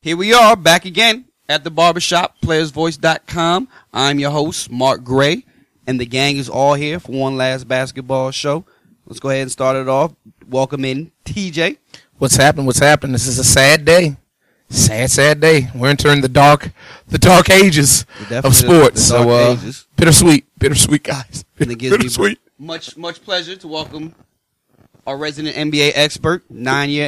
Here we are, back again at the barbershop, playersvoice.com. I'm your host, Mark Gray, and the gang is all here for one last basketball show. Let's go ahead and start it off. Welcome in, TJ. What's happening? This is a sad day. Sad day. We're entering the dark ages of sports. Bittersweet, guys. And it gives me much pleasure to welcome our resident NBA expert, 9-year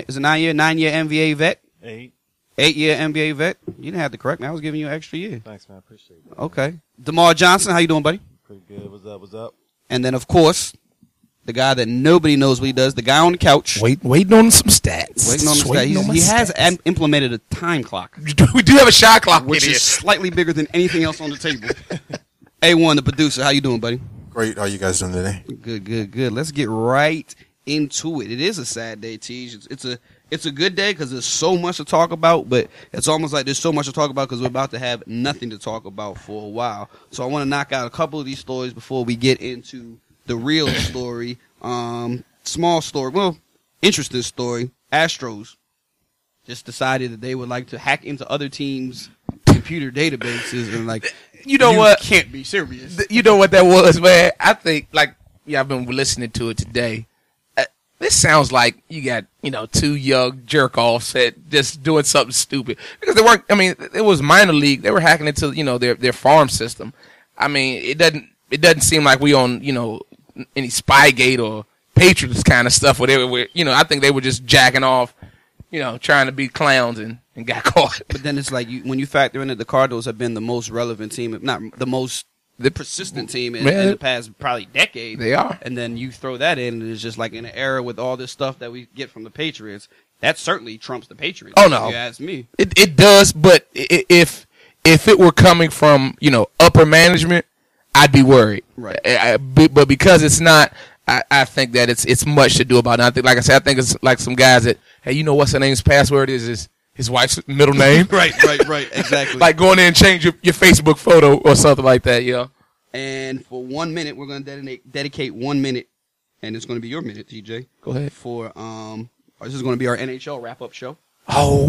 NBA vet. 8-year NBA vet. You didn't have to correct me. I was giving you an extra year. Thanks, man. Appreciate it. Okay. DeMar Johnson, how you doing, buddy? Pretty good. What's up? And then, of course, the guy that nobody knows what he does, the guy on the couch. Waiting on some stats. He has implemented a time clock. We do have a shot clock, which is slightly bigger than anything else on the table. A1, the producer, how you doing, buddy? Great. How you guys doing today? Good. Let's get right into it. It is a sad day, Tej. It's a good day because there's so much to talk about, but it's almost like there's so much to talk about because we're about to have nothing to talk about for a while. So I want to knock out a couple of these stories before we get into the real story. Small story. Well, interesting story. Astros just decided that they would like to hack into other teams' computer databases and you what? Can't be serious. You know what that was, man? I think, I've been listening to it today. This sounds like you got, two young jerk-offs just doing something stupid. Because they weren't, it was minor league. They were hacking into, their farm system. it doesn't seem like we on, any Spygate or Patriots kind of stuff where they were, I think they were just jacking off, trying to be clowns and got caught. But then it's like, when you factor in that the Cardinals have been the most relevant team, if not the most persistent team in the past probably decade. They are. And then you throw that in, and it's just like in an era with all this stuff that we get from the Patriots, that certainly trumps the Patriots. Oh, no. If you ask me. It does, but if it were coming from, upper management, I'd be worried. Right. But because it's not, I think that it's much to do about it. I think, like I said, I think it's like some guys that, hey, what's her name's password is his wife's middle name. Right, exactly. Like going in and change your Facebook photo or something like that, And for 1 minute, we're going to dedicate 1 minute, and it's going to be your minute, TJ. Go ahead. For this is going to be our NHL wrap-up show. Oh,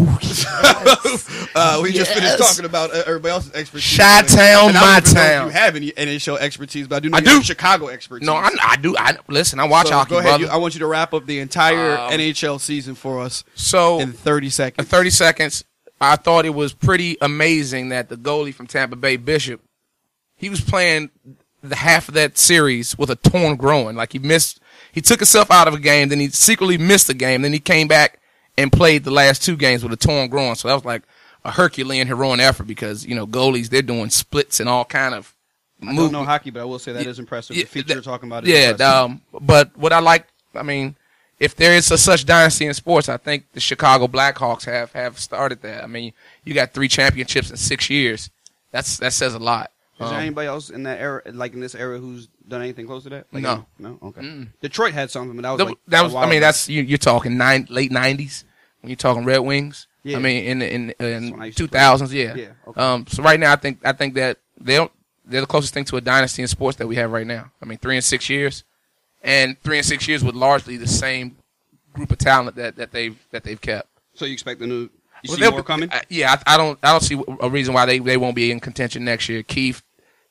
we just finished talking about everybody else's expertise. Chi-town, my town. Know if you have any NHL expertise, but I do know you have Chicago expertise. No, I do. Listen, I watch hockey, go ahead. brother. I want you to wrap up the entire NHL season for us in 30 seconds. In 30 seconds, I thought it was pretty amazing that the goalie from Tampa Bay, Bishop, he was playing the half of that series with a torn groin. Like he took himself out of a game, then he secretly missed the game, then he came back and played the last two games with a torn groin. So that was like a Herculean heroic effort because, goalies, they're doing splits and all kind of I don't know hockey, but I will say that is impressive. The feature you're talking about is impressive. But what I like, if there is such dynasty in sports, I think the Chicago Blackhawks have started that. You got 3 championships in 6 years. That says a lot. Is there anybody else in that era, like in this era, who's done anything close to that? No. Okay. Mm. Detroit had something, but that was. That's you're talking late '90s when you're talking Red Wings. Yeah. In 2000s, yeah. Yeah. Okay. So right now, I think that they're the closest thing to a dynasty in sports that we have right now. 3 and 6 years, and 3 and 6 years with largely the same group of talent that they've kept. So you expect see more coming? I don't see a reason why they won't be in contention next year. Keith,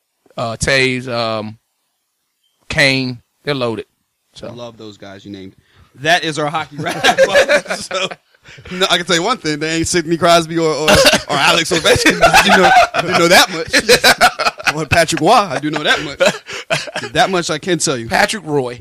Taves, Kane, they're loaded. So I love those guys you named. That is our hockey wrap. So I can tell you one thing: they ain't Sidney Crosby or Alex Ovechkin. I do know that much. Or Patrick Roy, I do know that much. That much I can tell you. Patrick Roy.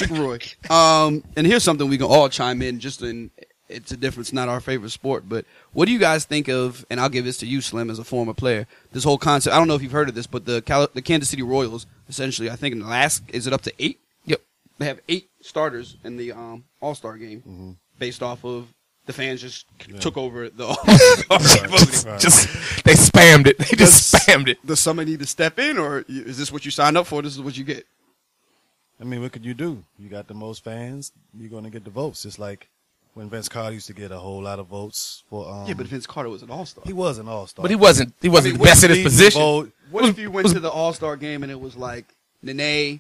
And here's something we can all chime in. It's a difference, not our favorite sport, but what do you guys think of, and I'll give this to you, Slim, as a former player, this whole concept, I don't know if you've heard of this, but the Kansas City Royals, essentially, I think in the last, is it up to 8? Yep. They have 8 starters in the All-Star game based off of the fans just took over the All-Star voting. They spammed it. They just spammed it. Does somebody need to step in, or is this what you signed up for? This is what you get? What could you do? You got the most fans, you're going to get the votes. Just like when Vince Carter used to get a whole lot of votes for. Yeah, but Vince Carter was an all-star. He was an all-star, but he wasn't the best in his position. What if you went to the all-star game and it was like Nene,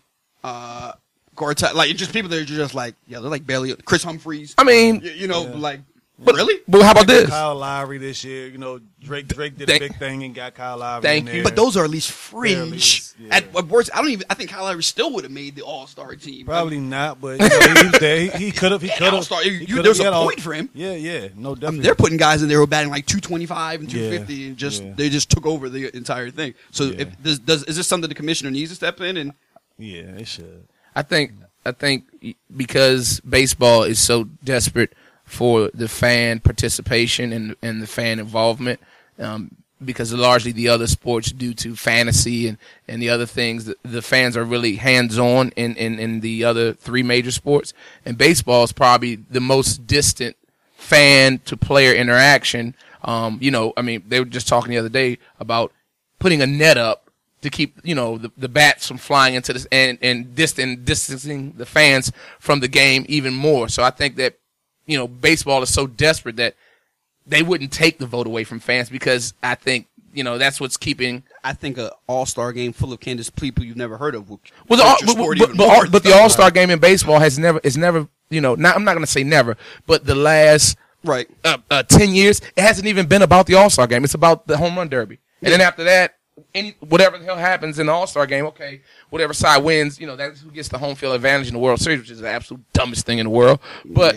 Gortat, like just people that are just like, they're like barely Chris Humphreys. I mean, like Really? But how about this? Kyle Lowry this year. You know, Drake did a Thank- big thing and got Kyle Lowry. Thank in you. there. But those are at least fringe. Yeah. At worst, I think Kyle Lowry still would have made the All-Star team. Probably not, but you know, he was there. He could have. He could have. All-Star. There's a point for him. Yeah, no, definitely. They're putting guys in there who are batting like 225 and Yeah, 250, and yeah. they just took over the entire thing. So, Yeah. is this something the commissioner needs to step in? And Yeah, it should. I think because baseball is so desperate for the fan participation and the fan involvement, because largely the other sports, due to fantasy and the other things, the fans are really hands-on in the other three major sports. And baseball is probably the most distant fan to player interaction. They were just talking the other day about putting a net up to keep, the bats from flying into this and distancing the fans from the game even more. So I think that, baseball is so desperate that they wouldn't take the vote away from fans, because I think, that's what's keeping. I think an All-Star game full of Kansas people you've never heard of would Well, but the All-Star game in baseball is never, I'm not going to say never, but the last right 10 years, it hasn't even been about the All-Star game. It's about the home run derby. And then after that, whatever the hell happens in the All-Star game, okay, whatever side wins, that's who gets the home field advantage in the World Series, which is the absolute dumbest thing in the world. But,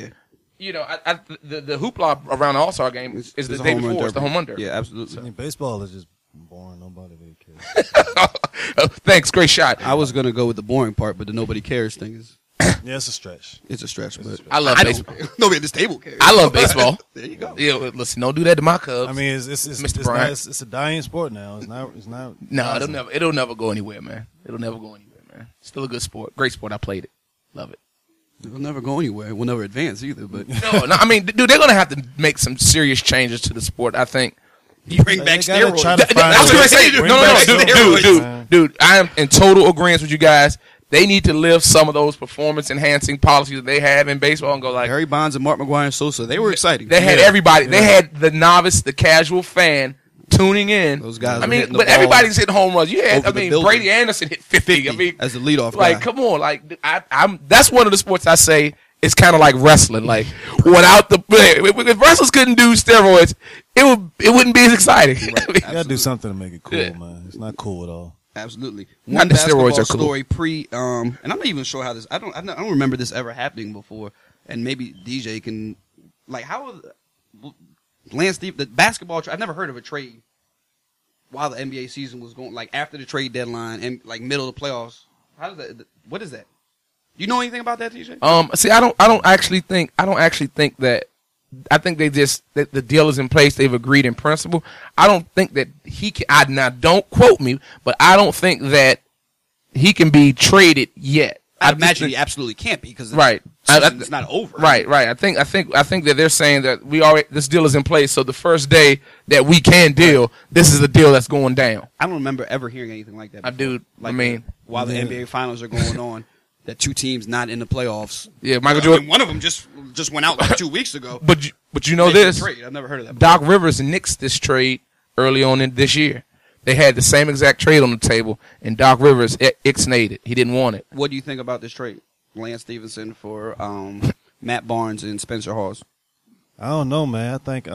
the hoopla around the All-Star game is the day before. It's the home run derby. Yeah, absolutely. I mean, baseball is just boring. Nobody really cares. Thanks, great shot. I was going to go with the boring part, but the nobody cares thing is Yeah, it's a stretch. it's a stretch. But I love baseball. Nobody at this table cares. I love baseball. There you go. Yeah, listen, don't do that to my Cubs. I mean, it's Mr. not, Bryant. it's a dying sport now. It's not. No, it'll never go anywhere, man. It'll never go anywhere, man. Still a good sport. Great sport. I played it. Love it. We'll never go anywhere. We'll never advance either. But No, I mean, dude, they're going to have to make some serious changes to the sport, I think. you bring back They gotta steroids. try to find That's what I say. Bring No, back steroids, man. dude. I am in total agreement with you guys. They need to lift some of those performance-enhancing policies that they have in baseball and go like, Barry Bonds and Mark McGwire and Sosa, they were exciting. they had everybody. They had the novice, the casual fan tuning in. Those guys I were mean, hitting the but ball everybody's hitting home runs. You had, over the building. Brady Anderson hit 50. I mean, as the leadoff like, guy. come on, like I'm. That's one of the sports I say is kind of like wrestling. Like without the if wrestlers couldn't do steroids, it wouldn't be as exciting. Right. You gotta do something to make it cool, Yeah. man. It's not cool at all. Absolutely. Not One the steroids basketball are cool. story and I'm not even sure how this. I don't remember this ever happening before. And maybe DJ can, like, how Lance Steve the basketball. I've never heard of a trade while the NBA season was going, like after the trade deadline and like middle of the playoffs. How does that? What is that? Do you know anything about that, TJ? See, I don't actually think that. I think that the deal is in place. They've agreed in principle. I don't think that he can. Now, don't quote me, but I don't think that he can be traded yet. I imagine he absolutely can't be because right. It's not over. Right. I think that they're saying that this deal is in place. So the first day that we can deal, this is a deal that's going down. I don't remember ever hearing anything like that before. I do. Like, I mean, while the NBA finals are going on, that two teams not in the playoffs. yeah, Michael I Jordan. mean, one of them just went out like 2 weeks ago. But you know Making a this, trade. I've never heard of that. Doc Rivers nixed this trade early on in this year. They had the same exact trade on the table, and Doc Rivers ixnayed it. He didn't want it. What do you think about this trade? Lance Stevenson for Matt Barnes and Spencer Hawes. I don't know, man. I think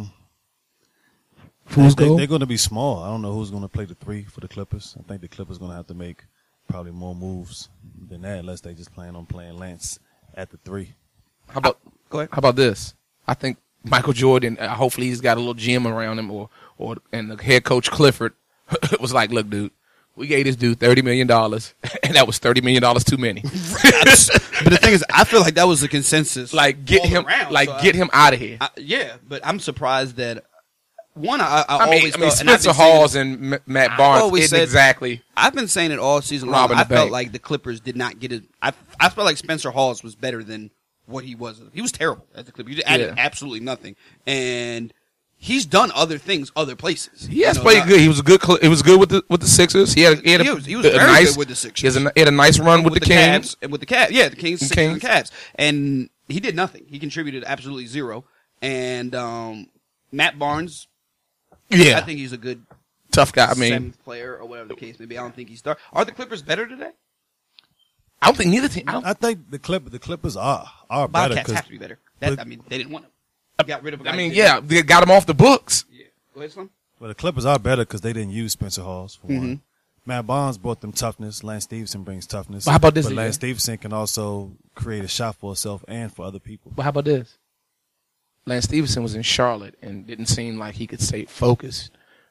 Who's they're goal? going to be small. I don't know who's going to play the 3 for the Clippers. I think the Clippers going to have to make probably more moves than that, unless they just plan on playing Lance at the 3. How about Go ahead. How about this? I think Michael Jordan. Hopefully, he's got a little gym around him, and the head coach Clifford was like, "Look, dude, we gave this dude $30 million, and that was $30 million too many. But the thing is, I feel like that was the consensus. Like get all him, around, like so get him out of here." yeah, but I'm surprised that one. I I mean, always thought, and I've Spencer been saying Hawes and Matt Barnes always isn't said- exactly. I've been saying it all season long. Robbing I the felt bank. like the Clippers did not get it. I felt like Spencer Hawes was better than what he was. He was terrible at the Clippers. He added Yeah. absolutely nothing, and he's done other things other places. He has You know, played not- good. He was good. He was good with the Sixers. He had He was very nice, good with the Sixers. He had a nice run with the Kings. Cavs, and with the Cavs. Yeah, the Kings, And Sixers, and Kings. Cavs, and he did nothing. He contributed absolutely zero. And Matt Barnes, Yeah, I think he's a good tough guy. I mean, seventh player or whatever the case may be. I don't think he's star. Are the Clippers better today? I don't think neither team. I think the Clippers are better. Bobcats 'cause- have to be better. but- I mean, they didn't want him. got rid of a guy. I mean, yeah, they got him off the books. Yeah. Go ahead, Slim. Well, the Clippers are better because they didn't use Spencer Hawes for Mm-hmm. one. Matt Barnes brought them toughness. Lance Stevenson brings toughness. But how about this, But yeah? Lance Stevenson can also create a shot for himself and for other people. But how about this? Lance Stevenson was in Charlotte and didn't seem like he could stay focused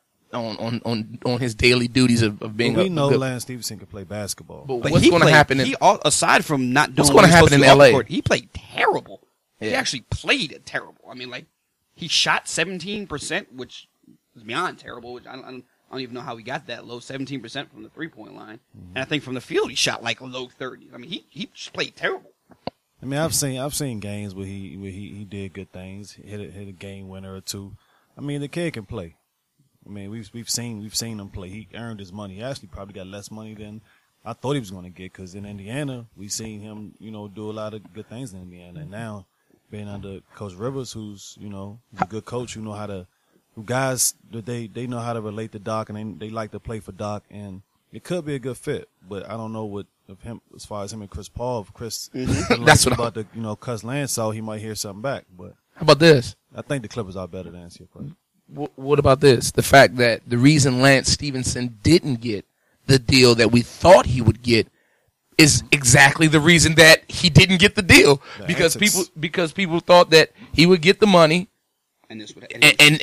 on his daily duties of being. But we a know good, Lance Stevenson can play basketball. But But what's he going to played- happen? aside from not doing What's what gonna he's happen supposed in to do off the LA? court, he played terrible. He Yeah. actually played terrible. I mean, like he shot 17%, which is beyond terrible. Which I don't even know how he got that low, 17% from the 3-point line. And I think from the field he shot like a low 30s. I mean, he just played terrible. I mean, I've seen games where he did good things, hit a game winner or two. I mean, the kid can play. I mean, we've seen him play. He earned his money. He actually probably got less money than I thought he was going to get, because in Indiana we seen him, do a lot of good things in Indiana. And now being under Coach Rivers, who's a good coach, who guys that they know how to relate to Doc, and they like to play for Doc, and it could be a good fit. But I don't know what of him as far as him and Chris Paul. If Chris That's what about to cuss Lance out, he might hear something back. But how about this? I think the Clippers are better to answer your question. What about this? The fact that the reason Lance Stevenson didn't get the deal that we thought he would get is exactly the reason that he didn't get the deal, because people thought that he would get the money. And this would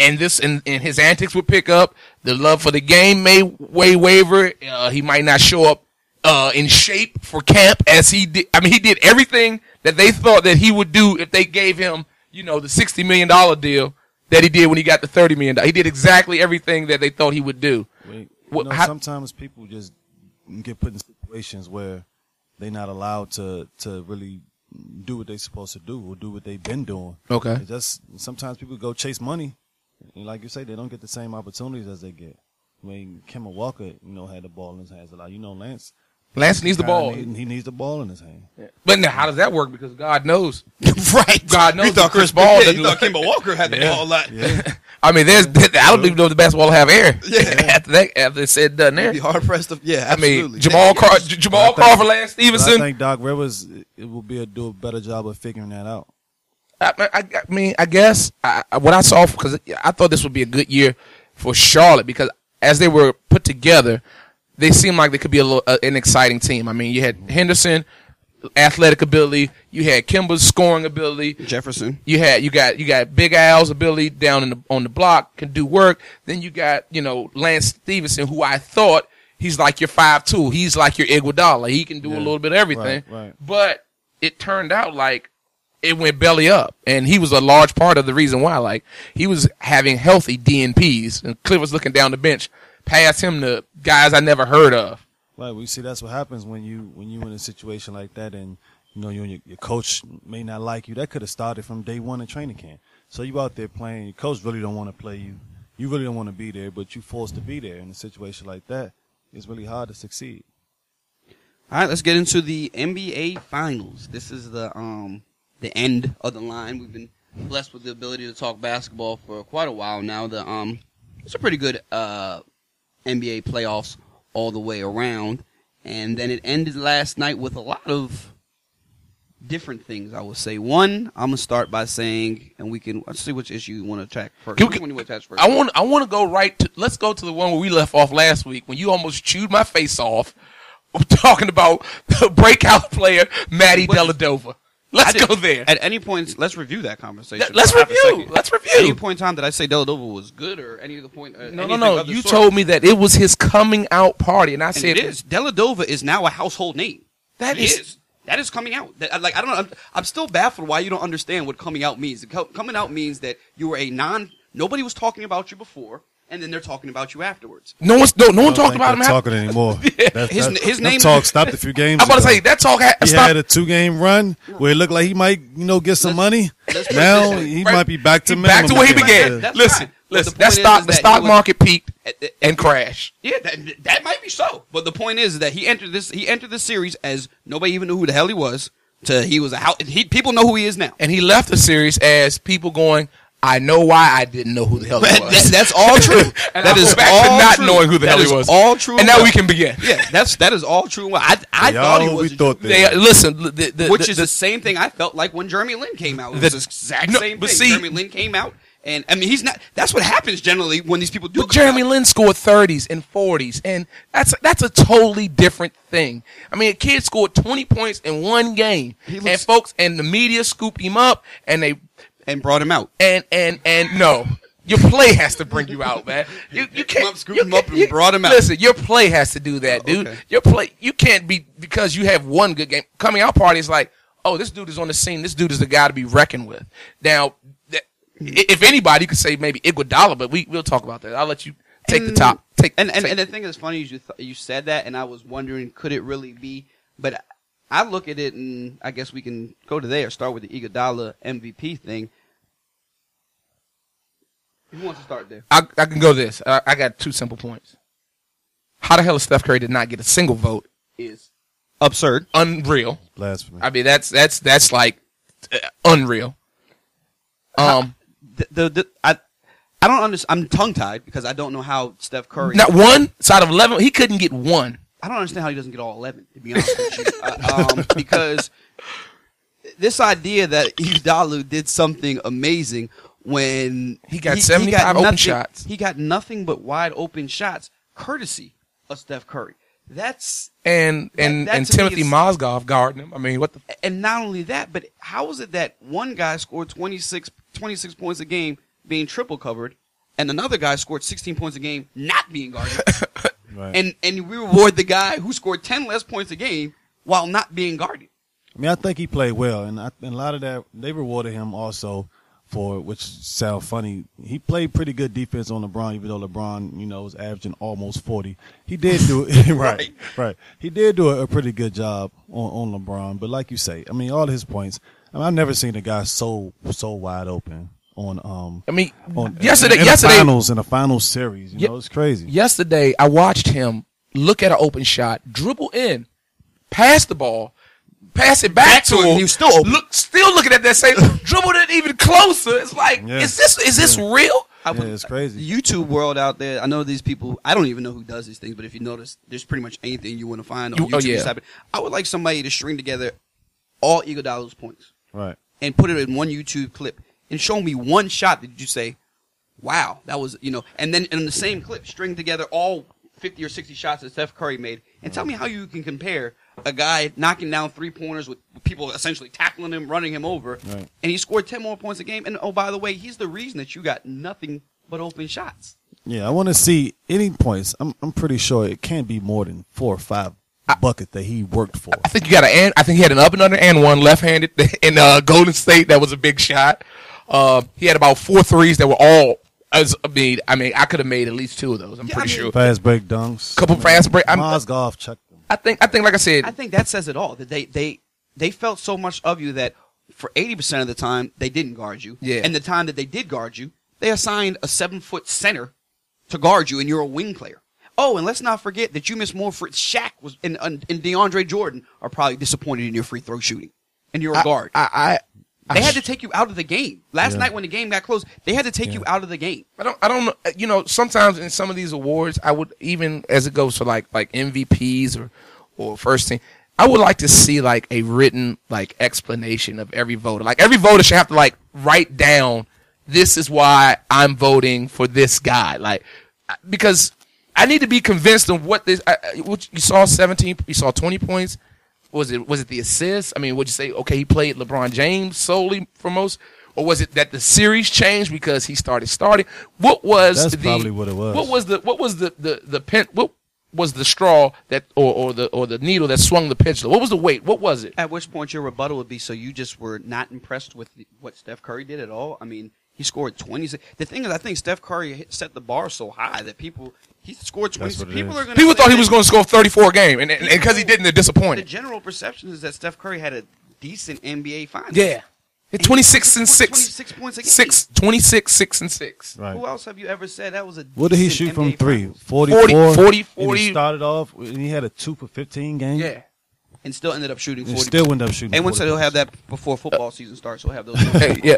And his antics would pick up. The love for the game may waver. He might not show up in shape for camp as he did. I mean, he did everything that they thought that he would do if they gave him, the $60 million deal that he did when he got the $30 million. He did exactly everything that they thought he would do. Sometimes people just get put in situations where they're not allowed to really do what they're supposed to do or do what they've been doing. Okay. It's just sometimes people go chase money, and like you say, they don't get the same opportunities as they get. I mean, Kemba Walker, had the ball in his hands a lot. Lance needs the ball. He needs the ball in his hand. But now, how does that work? Because God knows. right. God knows You thought Chris Paul you thought Kemba Walker had the ball a lot. Yeah. I mean, I don't even know if the basketball will have air. Yeah. after it's said done there. Be hard pressed to, yeah, I mean, absolutely. Jamal Crawford, Lance But I Stevenson. think Doc Rivers will do a better job of figuring that out. I mean, I guess what I saw, because I thought this would be a good year for Charlotte, because as they were put together, they seemed like they could be an exciting team. I mean, you had Henderson, athletic ability. You had Kemba's scoring ability. Jefferson. You got Big Al's ability down on the block, can do work. Then you got Lance Stevenson, who I thought he's like your 5'2". He's like your Iguodala. He can do a little bit of everything. Right. But it turned out like it went belly up, and he was a large part of the reason why. Like, he was having healthy DNPs, and Cliff was looking down the bench past him to guys I never heard of. Right, we see that's what happens when you in a situation like that, and you and your coach may not like you. That could have started from day one in training camp. So you out there playing, your coach really don't want to play you. You really don't want to be there, but you forced to be there in a situation like that. It's really hard to succeed. All right, let's get into the NBA Finals. This is the end of the line. We've been blessed with the ability to talk basketball for quite a while now. It's a pretty good NBA playoffs all the way around, and then it ended last night with a lot of different things, I would say. One, I'm gonna start by saying, and let's see which issue you want to attack first. Which one you want to attack first? I want to go let's go to the one where we left off last week when you almost chewed my face off. I'm talking about the breakout player Matty Dellavedova. Let's go there. At any point, let's review that conversation. Let's review. At any point in time, did I say Dellavedova was good, or any of the point? No. You told me that it was his coming out party, and I said it is. Dellavedova is now a household name. That is coming out. I'm still baffled why you don't understand what coming out means. Coming out means that you were nobody was talking about you before, and then they're talking about you afterwards. No one talked about him. Talking anymore. His name talk stopped a few games. I'm about to say that talk. He had a 2-game run where it looked like he might, get some money. Now he might be back to back to where he began. That's Listen. The stock market peaked and crashed. Yeah, that might be so. But the point is that he entered this series as nobody even knew who the hell he was. People know who he is now. And he left the series as people going, I know why I didn't know who the hell he was. That's all true. And That I is go back all to not true. knowing who the That hell he is was. all true. And now we can begin. Yeah, that is all true. I Y'all, thought he we was. thought They, listen, Which is the same thing I felt like when Jeremy Lin came out. It was the exact same but thing. see- Jeremy Lin came out, and I mean, he's not. That's what happens generally when these people do. But Jeremy Lin scored 30s and 40s, and that's a totally different thing. I mean, a kid scored 20 points in one game, and folks and the media scooped him up, and they and brought him out. and no. Your play has to bring you out, man. You can't Scoop him up and brought him out. Listen, your play has to do that, dude. Okay. Your play, you can't be because you have one good game. Coming out party is like, oh, this dude is on the scene. This dude is the guy to be reckoned with. Now, if anybody, you could say maybe Iguodala, but we'll talk about that. I'll let you take the top. And the thing that's funny is you said that, and I was wondering, could it really be? But I look at it, and I guess we can go to there. Start with the Iguodala MVP thing. Who wants to start there? I can go this. I got 2 simple points. How the hell is Steph Curry did not get a single vote? Is absurd, Unreal. Blasphemy. I mean, that's like unreal. I don't understand. I'm tongue tied because I don't know how Steph Curry. Not one side of 11. He couldn't get one. I don't understand how he doesn't get all 11. To be honest with you, because this idea that Iguodala did something amazing when He got 75 open nothing- shots. He got nothing but wide open shots, courtesy of Steph Curry. That's And to me Timothy is- Mozgov guarding him. I mean, what the? and not only that, but how is it that one guy scored 26 points a game being triple covered, and another guy scored 16 points a game not being guarded, Right. and we reward the guy who scored 10 less points a game while not being guarded? I mean, I think he played well, and a lot of that they rewarded him also for, which sounds funny. He played pretty good defense on LeBron, even though LeBron, was averaging almost 40. He did do it right. He did do a pretty good job on LeBron, but like you say, I mean, all his points. I mean, I've never seen a guy so wide open on. I mean, on, yesterday, in the finals series, it's crazy. Yesterday, I watched him look at an open shot, dribble in, pass the ball, pass it back to him. He was still open. Still looking at that same dribbled it even closer. It's like, Yeah. is this real? I Yeah, it's crazy. The YouTube world out there, I know these people, I don't even know who does these things, but if you notice, there's pretty much anything you want to find on YouTube. yeah. I would like somebody to string together all Iguodala's points Right. and put it in one YouTube clip and show me one shot that you say, wow, that was, and then in the same clip, string together all 50 or 60 shots that Steph Curry made and tell me how you can compare a guy knocking down 3-pointers with people essentially tackling him, running him over, Right. and he scored 10 more points a game. And, oh, by the way, he's the reason that you got nothing but open shots. Yeah, I want to see any points. I'm pretty sure it can't be more than 4 or 5 buckets that he worked for. I think I think he had an up and under and one left-handed in Golden State. That was a big shot. He had about 4 threes that were all. I mean, I could have made at least 2 of those. I'm pretty sure. Fast break dunks. Couple fast break. Mozgov checked them. I think, like I said, I think that says it all. That they felt so much of you that for 80% of the time they didn't guard you. Yeah. And the time that they did guard you, they assigned a 7-foot center to guard you, and you're a wing player. Oh, and let's not forget that you missed more free. Shaq was and DeAndre Jordan are probably disappointed in your free throw shooting, and you're a guard. They had to take you out of the game. Last night when the game got close, they had to take you out of the game. I don't know. Sometimes in some of these awards, I would, even as it goes for like MVPs or first team, I would like to see like a written like explanation of every voter. Like every voter should have to like write down, this is why I'm voting for this guy. Like, because I need to be convinced of what this. What you saw 17, you saw 20 points. Was it the assist? I mean, would you say, okay, he played LeBron James solely for most, or was it that the series changed because he starting? What was That's probably what it was. What was the straw that or the needle that swung the pendulum? What was the weight? What was it? At which point your rebuttal would be, so you just were not impressed with what Steph Curry did at all? I mean, he scored 20. The thing is, I think Steph Curry set the bar so high that he scored 20. People thought he was going to score 34 a game, and because he didn't, they're The disappointed. general perception is that Steph Curry had a decent NBA finals. Yeah. Hit 26 and 6. 26 points a game. 26, 6 and 6. Right. Who else have you ever said that was a What did he decent shoot from NBA 3? finals? 44? 40. And he started off, and he had a 2 for 15 game. Yeah. and still ended up shooting 40%. Still ended up shooting. And once he'll have that before football season starts, he'll have those Yeah,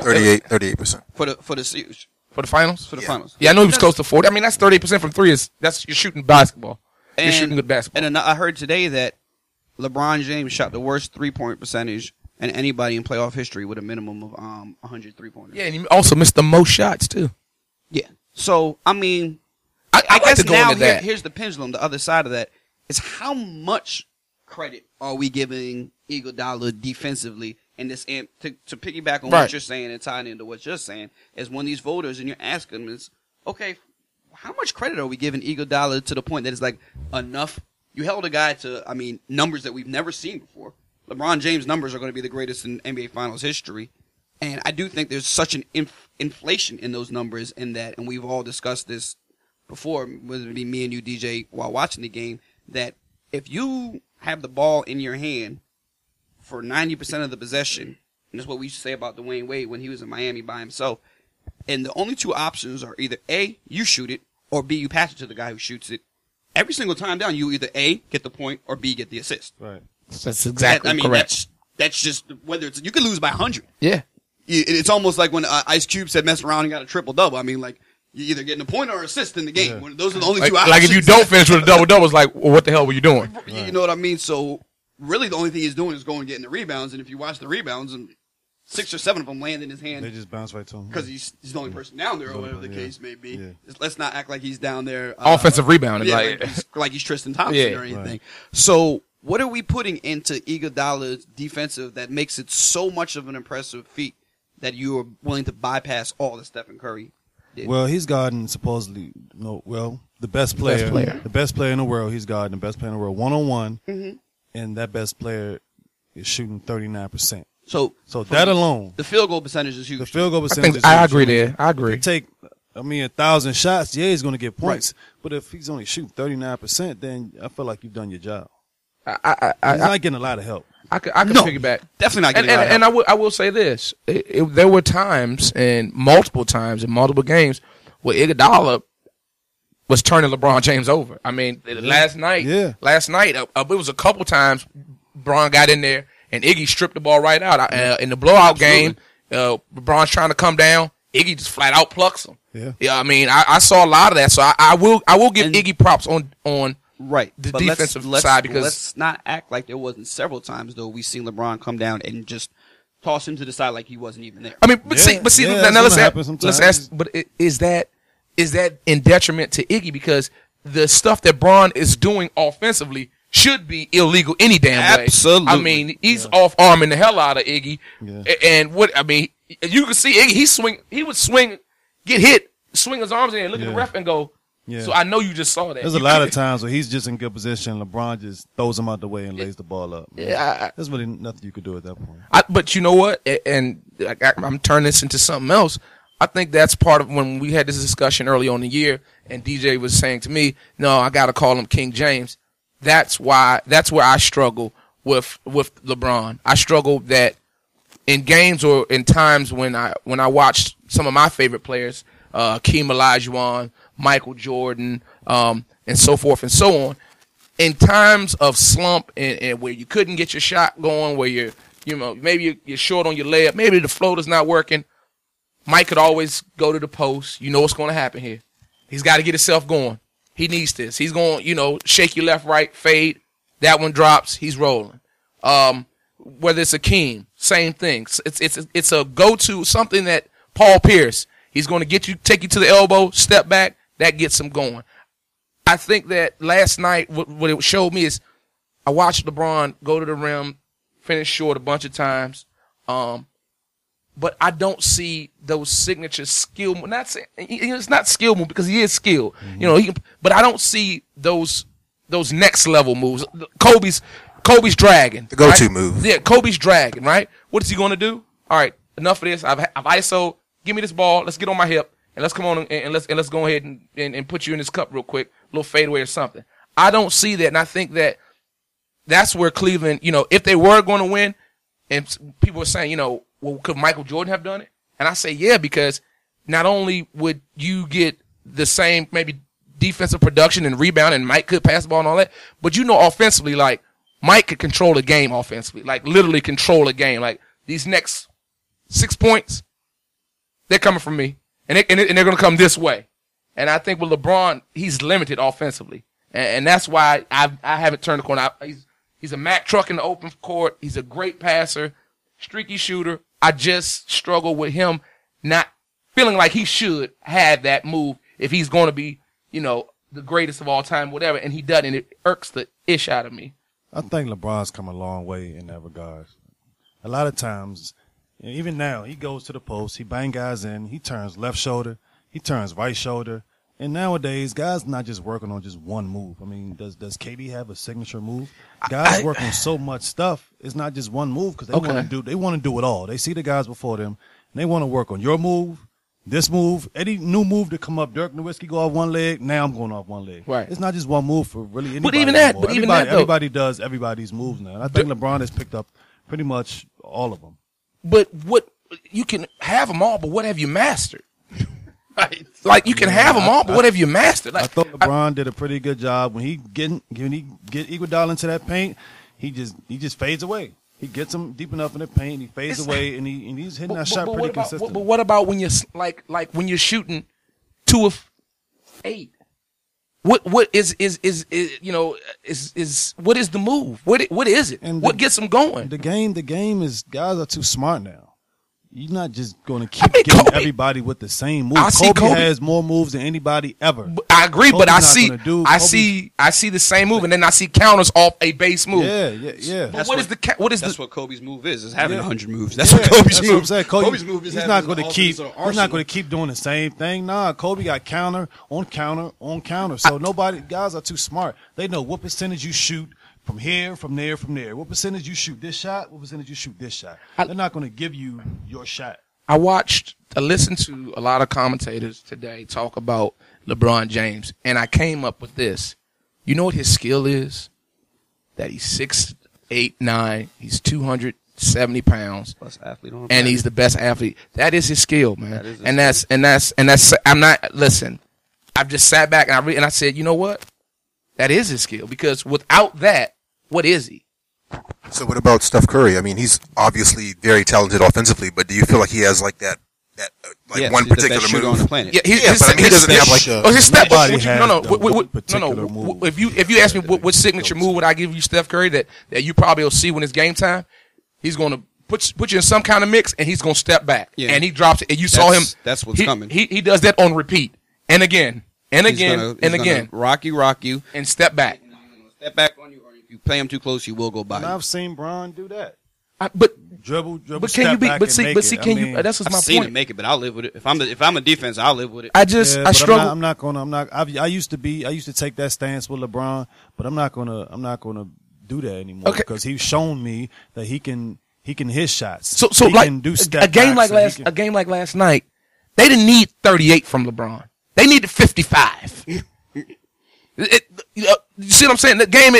38% for the series, for the finals. for the finals. Yeah, I know he was close to 40. I mean, that's 38% from three. You're shooting basketball. You're shooting good basketball. And I heard today that LeBron James shot the worst 3-point percentage in anybody in playoff history with a minimum of 100 3-pointers. Yeah, and he also missed the most shots too. Yeah. So I mean, I I like guess to go now into that. here's the pendulum. The other side of that is how much credit are we giving Iguodala defensively? And this, and to piggyback on Right. what you're saying and tying into what you're saying, is when these voters and you're asking them is, okay, how much credit are we giving Iguodala to the point that it's like enough? You held a guy to, I mean, numbers that we've never seen before. LeBron James' numbers are going to be the greatest in NBA Finals history. And I do think there's such an inflation in those numbers in that, and we've all discussed this before, whether it be me and you, DJ, while watching the game, that if you have the ball in your hand for 90% of the possession, and that's what we used to say about Dwayne Wade when he was in Miami by himself, and the only two options are either A, you shoot it, or B, you pass it to the guy who shoots it. Every single time down, you either A, get the point, or B, get the assist. Right. That's exactly correct. That's just, whether it's, you could lose by 100. Yeah. It's almost like when Ice Cube said mess around and got a triple-double. I mean, like, you're either getting a point or assist in the game. Yeah. Those are the only two options. Like if you don't finish with a double-double, it's like, well, what the hell were you doing? You know what I mean? So, really, the only thing he's doing is going and getting the rebounds. And if you watch the rebounds, and 6 or 7 of them land in his hand They just bounce right to him. because he's the only person down there, or whatever the Yeah. case may be. Yeah. Let's not act like he's down there. Offensive rebounding, Yeah, like like he's Tristan Thompson Yeah. or anything. Right. So, what are we putting into Iguodala's defensive that makes it so much of an impressive feat that you are willing to bypass all that Stephen Curry did? Well, he's guarding supposedly the best player. The best player in the world. He's guarding the best player in the world 1-on-1, and that best player is shooting 39%. So that alone, the field goal percentage is huge. the field goal I percentage. think is I huge. agree there. I agree. Take, 1,000 shots. Yeah, he's going to get points. But if he's only shooting 39%, then I feel like you've done your job. He's not getting a lot of help. I could piggyback. Definitely not getting And I will say this: there were times and multiple times in multiple games where Iguodala was turning LeBron James over. I mean, last night, it was a couple times LeBron got in there and Iggy stripped the ball right out. In the blowout game, LeBron's trying to come down, Iggy just flat out plucks him. Yeah. I mean, I saw a lot of that, so I will give Iggy props on right the But defensive let's, side, because let's not act like there wasn't several times though we seen LeBron come down and just toss him to the side like he wasn't even there. I mean, but see, Yeah, now that's let's gonna happen ask, sometimes. let's ask, but is that in detriment to Iggy, because the stuff that Bron is doing offensively should be illegal any damn way. Absolutely. I mean, he's off arming the hell out of Iggy, Yeah. and what I mean, you can see Iggy. He would swing, get hit, swing his arms in, and look at the Yeah. ref and go. Yeah. So I know you just saw that. There's a lot of times where he's just in good position. LeBron just throws him out the way and lays the ball up. Yeah, There's really nothing you could do at that point. but you know what? And I'm turning this into something else. I think that's part of when we had this discussion early on in the year, and DJ was saying to me, "No, I got to call him King James." That's where I struggle with LeBron. I struggle that in games or in times when I watched some of my favorite players, Hakeem Olajuwon, Michael Jordan, and so forth and so on. In times of slump and where you couldn't get your shot going, where maybe you're short on your layup, maybe the floater's not working, Mike could always go to the post. You know what's going to happen here. He's got to get himself going. He needs this. He's going, shake you left, right, fade. That one drops. He's rolling. Whether it's Hakeem, same thing. It's a go-to, something that Paul Pierce, he's going to take you to the elbow, step back. That gets him going. I think that last night, what it showed me is I watched LeBron go to the rim, finish short a bunch of times. But I don't see those signature skill. It's not skill move because he is skilled. Mm-hmm. But I don't see those next level moves. Kobe's dragging. The go-to right? move. Yeah, Kobe's dragging, right? What is he going to do? All right, enough of this. I've ISO. Give me this ball. Let's get on my hip and let's come on and let's go ahead and put you in this cup real quick, a little fadeaway or something. I don't see that, and I think that's where Cleveland, if they were going to win, and people are saying, well, could Michael Jordan have done it? And I say, yeah, because not only would you get the same maybe defensive production and rebound, and Mike could pass the ball and all that, but offensively, like Mike could control a game offensively, like literally control a game. Like these next 6 points, they're coming from me, and they're going to come this way. And I think with LeBron, he's limited offensively, and that's why I haven't turned the corner. He's a Mack truck in the open court. He's a great passer, streaky shooter. I just struggle with him not feeling like he should have that move if he's going to be, the greatest of all time, whatever. And he doesn't. It irks the ish out of me. I think LeBron's come a long way in that regard. A lot of times, even now, he goes to the post, he bang guys in, he turns left shoulder, he turns right shoulder. And nowadays, guys not just working on just one move. I mean, does KD have a signature move? Guys work on so much stuff. It's not just one move because they want to do it all. They see the guys before them, and they want to work on your move, this move, any new move to come up. Dirk Nowitzki go off one leg. Now I'm going off one leg. Right. It's not just one move for really anybody. But even that, everybody does everybody's moves now. And I think LeBron has picked up pretty much all of them. But what you can have them all, but what have you mastered? Right. Like you can have them all, but what have you mastered? Like, I thought LeBron did a pretty good job when he get Iguodala into that paint. He just fades away. He gets him deep enough in the paint. He fades away, and he's hitting that shot pretty consistently. But what about when you're like when you're shooting 2 of 8? What is what is the move? What is it? And what gets them going? The game is guys are too smart now. You're not just going to keep getting everybody with the same move. Kobe has more moves than anybody ever. I agree, but I see the same move, and then I see counters off a base move. Yeah. But that's what Kobe's move is having 100 moves. That's what Kobe's move. What I'm saying. Kobe's move is he's not going to keep doing the same thing. Nah, Kobe got counter on counter on counter. So guys are too smart. They know what percentage you shoot. From here, from there, from there. What percentage you shoot this shot? What percentage you shoot this shot? They're not going to give you your shot. I listened to a lot of commentators today talk about LeBron James, and I came up with this. You know what his skill is? That he's 6'8", 9". He's 270 pounds. Best athlete on the and planet. he's the best athlete. That is his skill, man. And that's. I'm not. Listen, I've just sat back and I said, you know what? That is his skill, because without that, what is he? So what about Steph Curry? I mean, he's obviously very talented offensively, but do you feel like he has like that one particular the best shooter move on the planet? But I mean, he doesn't have like a... his step. particular move. If you ask me what signature move would I give you, Steph Curry, that you probably will see when it's game time, he's going to put you in some kind of mix, and he's going to step back. Yeah. And he drops it. And you saw him. That's what's coming. He does that on repeat. And again. And again. Rock you. And step back. Step back on you, or if you play him too close, you will go by. And I've seen Bron do that. Dribble. But can you be? But see, can you? That's what's my point. I've seen him make it, but I'll live with it. If I'm a defense, I'll live with it. I struggle. I used to take that stance with LeBron, but I'm not gonna do that anymore because he's shown me that he can hit shots. So he like can do a game like last night, they didn't need 38 from LeBron. They needed 55. You see what I'm saying? The game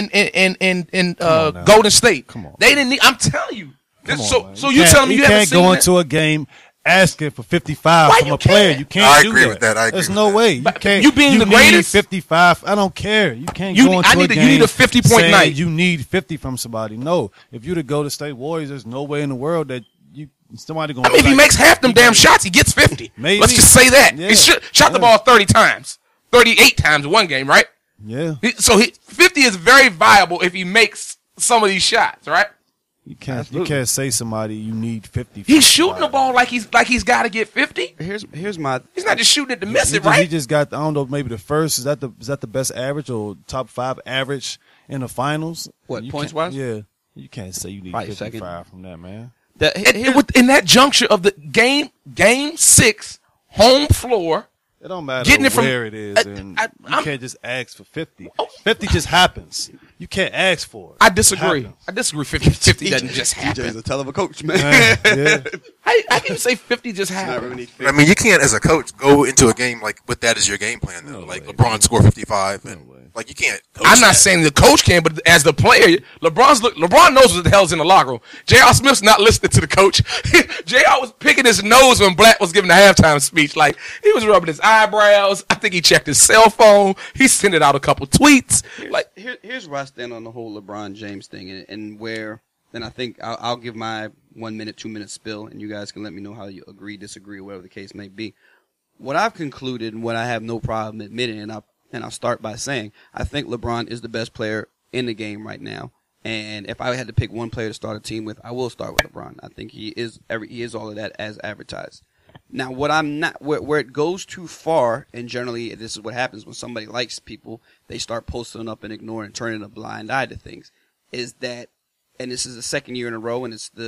in Golden State. Come on. They didn't need. I'm telling you. So you telling me you haven't can't seen go that? into a game asking for 55 from a player. You can't I do agree that. with that. There's no way. You can't. You being the greatest? 55. I don't care. You can't go into a game. You need a 50-point saying night. You need 50 from somebody. No. If you're the Golden State Warriors, there's no way in the world that somebody going. I mean, if he makes half them damn shots, he gets 50. Maybe. Let's just say that. Yeah. He shot the ball 30 times, 38 times in one game, right? Yeah. So 50 is very viable if he makes some of these shots, right? You can't say somebody you need 50. He's shooting the ball like he's got to get 50. Here's my. He's not just shooting it to miss it, right? He just got, I don't know, maybe the first. Is that the best average or top 5 average in the finals? What, points wise? Yeah. You can't say you need Right, 55 second. from that, man. In that juncture of the game 6, home floor. It don't matter Getting it from- where it is, and you can't just ask for 50. 50 just happens. You can't ask for it. I disagree. It happens. I disagree. 50 doesn't just happen. DJ's a hell of a coach, man. Yeah. I can say 50 just happens. I mean, you can't, as a coach, go into a game like with that as your game plan. Though. No like way. LeBron score 55, and Like you can't. Coach I'm not saying the coach can, but as the player, LeBron knows what the hell's in the locker room. J.R. Smith's not listening to the coach. J.R. was picking his nose when Black was giving the halftime speech. Like he was rubbing his eyebrows. I think he checked his cell phone. He sent out a couple tweets. Here's where I stand on the whole LeBron James thing, and where. Then I think I'll give my 1 minute, 2 minute spill, and you guys can let me know how you agree, disagree, or whatever the case may be. What I've concluded, and what I have no problem admitting, and I'll start by saying, I think LeBron is the best player in the game right now. And if I had to pick one player to start a team with, I will start with LeBron. I think he is all of that as advertised. Now, what I'm not, where it goes too far, and generally this is what happens when somebody likes people, they start posting up and ignoring and turning a blind eye to things, is that. And this is the second year in a row, and it's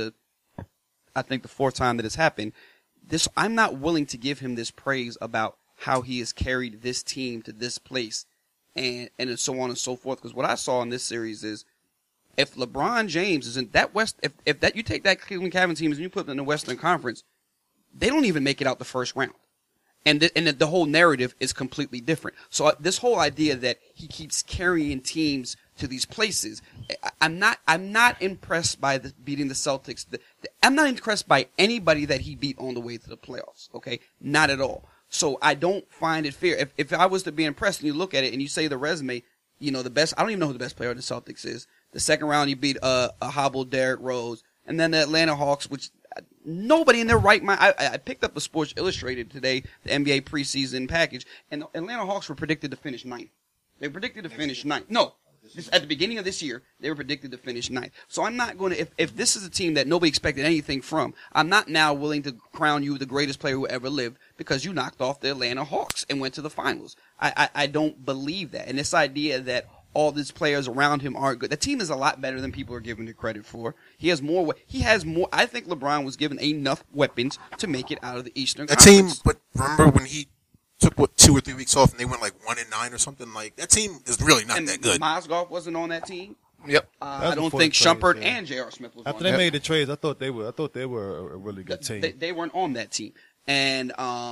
I think the fourth time that it's happened. I'm not willing to give him this praise about how he has carried this team to this place, and so on and so forth. Because what I saw in this series is, if LeBron James is in that if that you take that Cleveland Cavaliers team and you put them in the Western Conference, they don't even make it out the first round. And the whole narrative is completely different. So this whole idea that he keeps carrying teams to these places, I'm not impressed by beating the Celtics. I'm not impressed by anybody that he beat on the way to the playoffs. Okay, not at all. So I don't find it fair. If I was to be impressed and you look at it and you say the resume, the best. I don't even know who the best player of the Celtics is. The second round you beat a hobbled Derrick Rose, and then the Atlanta Hawks, which. Nobody in their right mind. I picked up the Sports Illustrated today, the NBA preseason package, and the Atlanta Hawks were predicted to finish ninth. They were predicted to finish ninth. No, at the beginning of this year, they were predicted to finish ninth. So I'm not going to, if this is a team that nobody expected anything from, I'm not now willing to crown you the greatest player who ever lived because you knocked off the Atlanta Hawks and went to the finals. I don't believe that. And this idea that all these players around him aren't good. The team is a lot better than people are giving it credit for. He has more. I think LeBron was given enough weapons to make it out of the Eastern Conference. Team, but remember when he took 2 or 3 weeks off and they went like 1-9 or something? Like that team is really not that good. Mozgov wasn't on that team. Yep. I don't think Shumpert and J.R. Smith was. After on they that. made the trades, I thought they were a really good team. They weren't on that team, and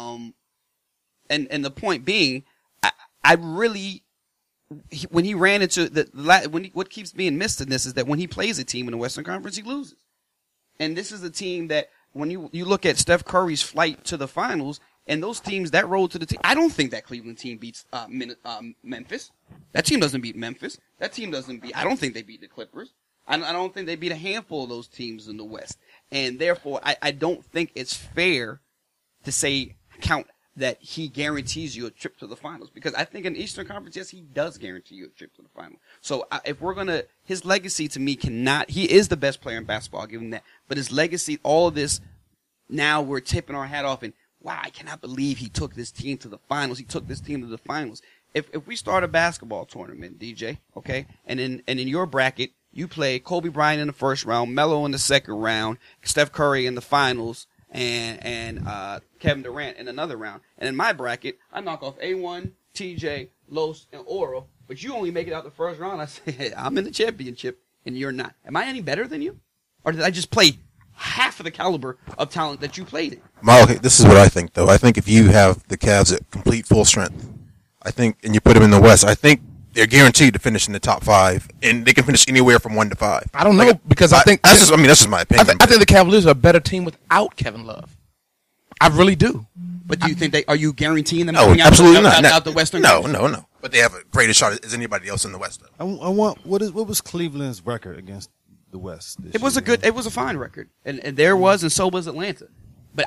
the point being, I really. When he ran into what keeps being missed in this is that when he plays a team in the Western Conference, he loses. And this is a team that when you look at Steph Curry's flight to the finals and those teams that road to the team, I don't think that Cleveland team beats Memphis. That team doesn't beat Memphis. That team doesn't beat. I don't think they beat the Clippers. I don't think they beat a handful of those teams in the West. And therefore, I don't think it's fair to count that he guarantees you a trip to the finals. Because I think in the Eastern Conference, yes, he does guarantee you a trip to the final. So if we're going to, his legacy to me he is the best player in basketball, I'll give him that. But his legacy, all of this, now we're tipping our hat off and, wow, I cannot believe he took this team to the finals. He took this team to the finals. If we start a basketball tournament, DJ, okay, and in your bracket, you play Kobe Bryant in the first round, Melo in the second round, Steph Curry in the finals, and Kevin Durant in another round. And in my bracket, I knock off A1, TJ, Los, and Oro, but you only make it out the first round. I say, hey, I'm in the championship, and you're not. Am I any better than you? Or did I just play half of the caliber of talent that you played in? Okay, this is what I think, though. I think if you have the Cavs at complete full strength, and you put them in the West, I think they're guaranteed to finish in the top 5, and they can finish anywhere from 1 to 5. I don't know because I think that's just my opinion. I think the Cavaliers are a better team without Kevin Love. I really do. But do you think are you guaranteeing them? No, absolutely not. Out the Western? No. But they have a greater shot as anybody else in the West. I want what was Cleveland's record against the West? It was a fine record, and there was, and so was Atlanta. But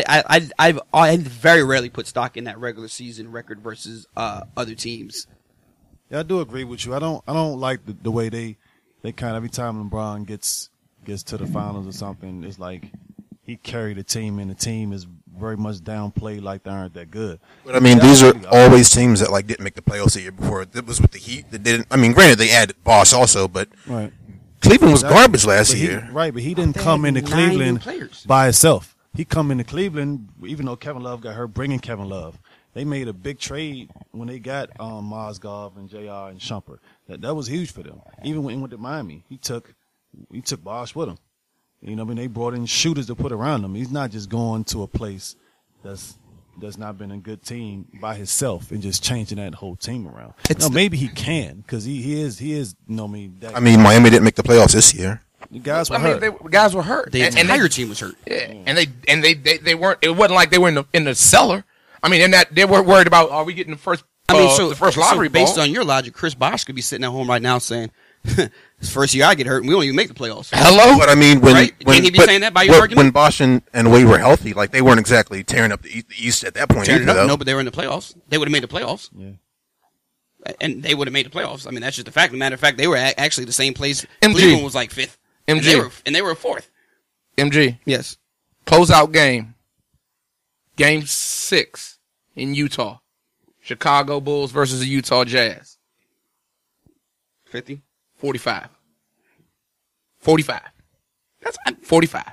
I very rarely put stock in that regular season record versus other teams. Yeah, I do agree with you. I don't like the way they kind of every time LeBron gets to the finals or something, it's like he carried a team and the team is very much downplayed like they aren't that good. But I mean, these are always teams that like didn't make the playoffs the year before. It was with the Heat that didn't. I mean, granted they added Bosh also, but right. Cleveland was garbage last year. Right, but he didn't come into Cleveland by himself. He come into Cleveland, even though Kevin Love got hurt, bringing Kevin Love. They made a big trade when they got Mozgov and JR and Shumpert. That was huge for them. Even when he went to Miami, he took Bosh with him. You know, they brought in shooters to put around him. He's not just going to a place that's that's not been a good team by himself and just changing that whole team around. It's Maybe he can because he is I mean, Miami didn't make the playoffs this year. the guys were I mean, hurt. guys were hurt. The entire team was hurt. Yeah, and they weren't. It wasn't like they were in the cellar. I mean, they weren't worried about are we getting the first. The first lottery based ball. on your logic, Chris Bosh could be sitting at home right now saying, "This first year I get hurt, and we don't even make the playoffs." Hello, But I mean, Right? Can't he be saying that by your argument? When Bosch and Wade were healthy, like they weren't exactly tearing up the East at that point. Tearing it either, up, though. no, but they were in the playoffs. They would have made the playoffs. Yeah. And they would have made the playoffs. I mean, that's just a fact. Matter of fact, they were actually the same place. MG. Cleveland was like fifth. MG. And they were fourth. MG Yes. closeout game. Game 6 in Utah. Chicago Bulls versus the Utah Jazz. 50. 45. 45. That's fine. 45.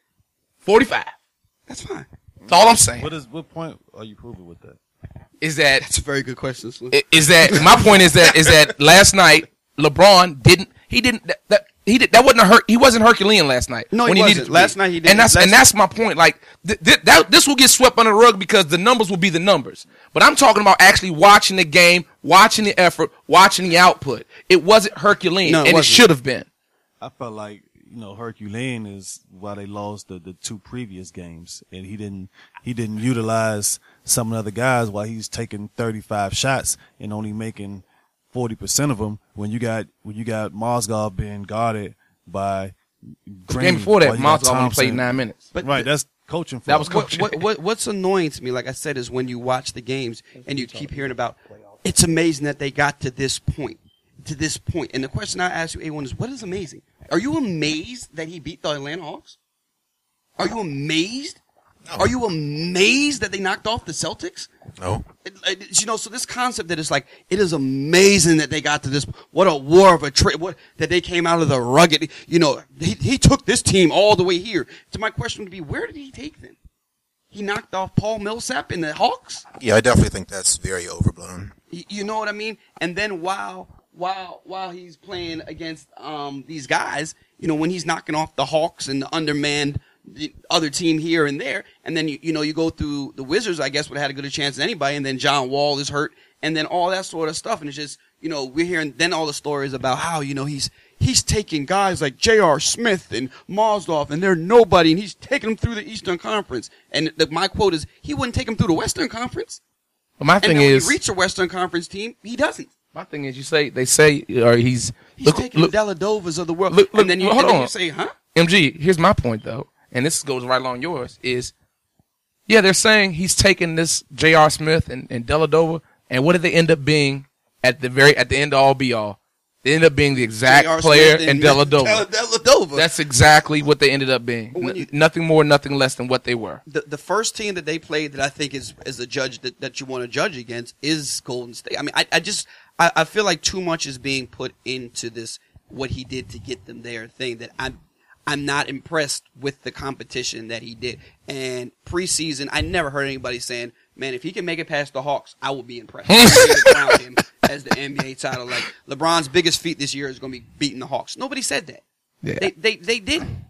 45. That's fine. That's all I'm saying. What point are you proving with that? Is that That's a very good question, Slim. my point is that last night LeBron didn't that wasn't a hurt. He wasn't Herculean last night. No, he when wasn't. needed to Last be. night he didn't. And that's my point. Like this will get swept under the rug because the numbers will be the numbers. But I'm talking about actually watching the game, watching the effort, watching the output. It wasn't Herculean, No, it and wasn't. it should have been. I felt like Herculean is why they lost the two previous games, and he didn't utilize some of the other guys while he's taking 35 shots and only making 40% of them. When you got Mozgov being guarded by The Green, game before that, while you got Mozgov only Thompson. played 9 minutes. But Right, that's coaching. That was fault. coaching. What's annoying to me, like I said, is when you watch the games and you keep hearing about, it's amazing that they got to this point. And the question I ask you, A1, is what is amazing? Are you amazed that he beat the Atlanta Hawks? Are you amazed? No. Are you amazed that they knocked off the Celtics? No. So this concept that it's like, it is amazing that they got to this, what a war of attrition, that they came out of the rugged, he took this team all the way here. So my question would be, where did he take them? He knocked off Paul Millsap in the Hawks? Yeah, I definitely think that's very overblown. You know what I mean? And then while he's playing against these guys, when he's knocking off the Hawks and the undermanned the other team here and there, and then you go through the Wizards, I guess would have had a good chance than anybody, and then John Wall is hurt, and then all that sort of stuff, and it's just we're hearing then all the stories about how he's taking guys like J.R. Smith and Mozgov, and they're nobody, and he's taking them through the Eastern Conference, and my quote is he wouldn't take them through the Western Conference. But my And thing then when is, he reached a Western Conference team, he doesn't. my thing is, they say, or he's taking the Deladovas of the world, look, and then you, hold and then on. you say, huh? MG, here's my point though, and this goes right along yours, is, yeah, they're saying he's taking this J.R. Smith and Deladova, and what did they end up being at the end of all be all? They ended up being the exact J.R. player Smith and Deladova. Deladova. That's exactly what they ended up being. When you- Nothing more, nothing less than what they were. the first team that they played that I think is a judge that you want to judge against is Golden State. I mean, I feel like too much is being put into this, what he did to get them there thing, that I'm not impressed with the competition that he did. And preseason, I never heard anybody saying, man, if he can make it past the Hawks, I will be impressed. I'm ready to crown him as the NBA title. Like, LeBron's biggest feat this year is going to be beating the Hawks. Nobody said that. Yeah. They didn't.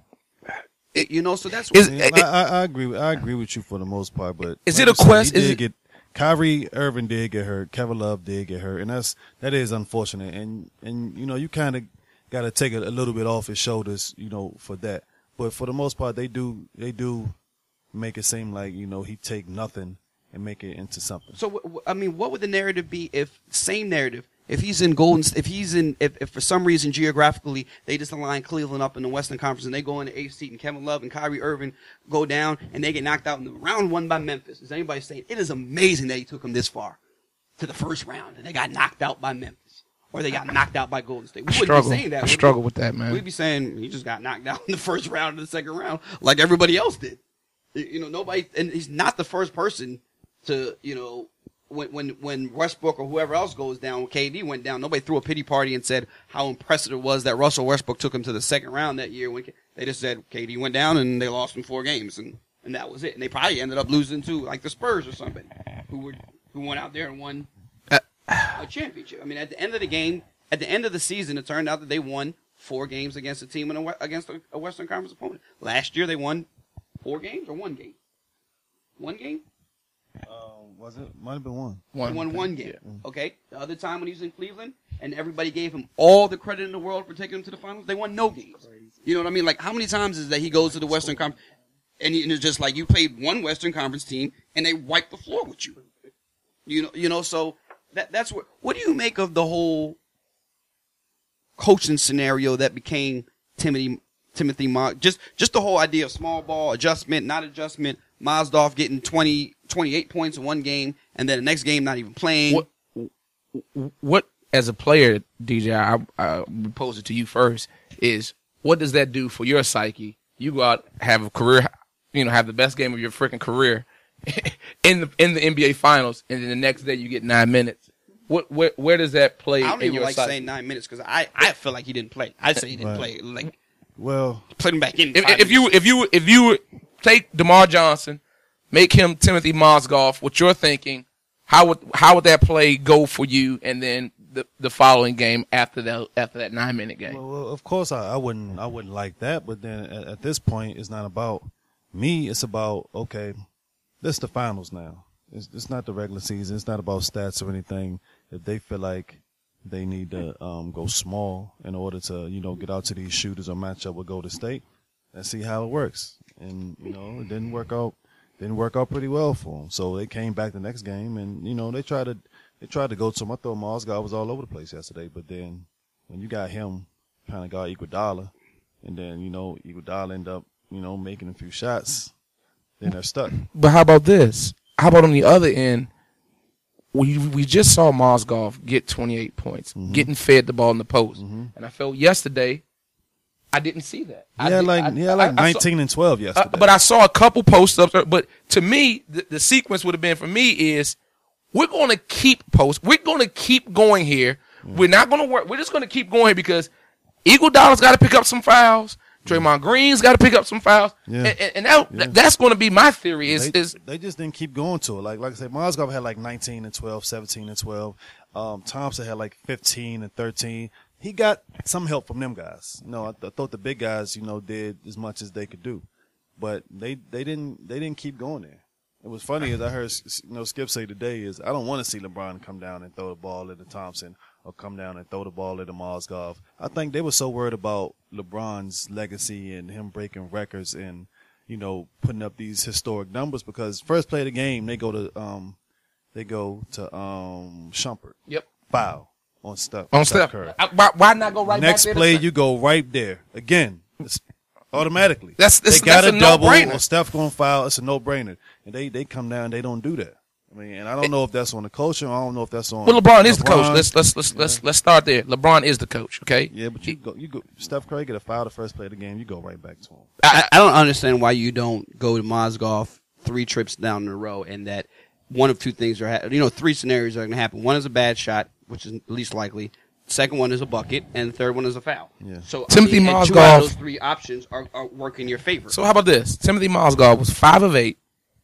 So that's Is- what I agree. I agree with you for the most part, but Is like it a you said, quest- he is did it- get Kyrie Irving did get hurt. Kevin Love did get hurt, and that is unfortunate. And you kind of got to take it a little bit off his shoulders, for that. But for the most part, they do make it seem like he take nothing and make it into something. So, I mean, what would the narrative be if he's in Golden, if for some reason geographically they just align Cleveland up in the Western Conference and they go in the 8th seed and Kevin Love and Kyrie Irving go down and they get knocked out in the round 1 by Memphis? Is anybody saying it is amazing that he took them this far to the first round and they got knocked out by Memphis or they got knocked out by Golden State? We wouldn't be saying that. I struggle with that, man. We'd be saying he just got knocked out in the first round or the second round like everybody else did. Nobody, and he's not the first person to, when Westbrook or whoever else goes down, when KD went down, nobody threw a pity party and said how impressive it was that Russell Westbrook took him to the second round that year. When they just said KD went down and they lost in 4 games and that was it. And they probably ended up losing to like the Spurs or somebody who went out there and won a championship. I mean, at the end of the game, at the end of the season, it turned out that they won 4 games against a team against a Western Conference opponent. Last year they won 4 games or 1 game. 1 game. Was it? Might have been one. He won one game. Okay. The other time when he was in Cleveland and everybody gave him all the credit in the world for taking him to the finals, they won no games. You know what I mean? Like, how many times is that he goes to the Western Conference and it's just like you played one Western Conference team and they wipe the floor with you? You know. So that's what do you make of the whole coaching scenario that became Timothy just the whole idea of small ball adjustment, not adjustment. Mozgov getting 28 points in one game, and then the next game not even playing. What as a player, DJ, I would pose it to you first, is what does that do for your psyche? You go out, have a career, have the best game of your freaking career in the NBA Finals, and then the next day you get 9 minutes. Where does that play? I don't in even your like psyche? saying 9 minutes because I feel like he didn't play. I say he didn't play. Like, well, put him back in. If you take DeMar Johnson, make him Timothy Mozgov, what you're thinking, how would that play go for you? And then the following game after that 9-minute game. Well, of course I wouldn't like that. But then at this point, it's not about me. It's about okay, this is the finals now. It's not the regular season. It's not about stats or anything. If they feel like they need to go small in order to get out to these shooters or match up with Golden State, let's see how it works. And it didn't work out. Didn't work out pretty well for them. So they came back the next game, and they tried to go to him. I thought Mozgov was all over the place yesterday, but then when you got him trying to guard Iguodala, and then Iguodala end up making a few shots, then they're stuck. But how about this? How about on the other end? We just saw Mozgov get 28 points, getting fed the ball in the post, and I felt yesterday I didn't see that. He had like 19 and 12 yesterday. But I saw a couple post ups. But to me, the sequence would have been for me is we're going to keep post. We're going to keep going here. We're not going to work. We're just going to keep going here because Iguodala's got to pick up some fouls. Draymond Green's got to pick up some fouls. Yeah. And that's going to be my theory. They just didn't keep going to it. Like I said, Mozgov had like 19 and 12, 17 and 12. Thompson had like 15 and 13. He got some help from them guys. I thought the big guys, did as much as they could do, but they didn't keep going there. It was funny as I heard Skip say today is I don't want to see LeBron come down and throw the ball at the Thompson or come down and throw the ball at the Mozgov. I think they were so worried about LeBron's legacy and him breaking records and putting up these historic numbers because first play of the game they go to Shumpert. Yep. Foul. On Steph Curry. Why not go right Next back there? Next play, you go right there. Again, it's automatically. They got a double. No-brainer. Or Steph going to foul. It's a no-brainer. And they come down, they don't do that. I mean, and I don't know if that's on the coach or I don't know if that's on. Well, LeBron is the coach. Let's start there. LeBron is the coach, okay? Yeah, but you go. Steph Curry get a foul the first play of the game, you go right back to him. I don't understand why you don't go to Mozgov 3 trips down in a row and that one of two things are 3 scenarios are going to happen. One is a bad shot, which is least likely. Second one is a bucket, and the third one is a foul. Yeah. So Timothy Mozgov, 2 out of those 3 options are work in your favor. So how about this? Timothy Mozgov was 5 of 8,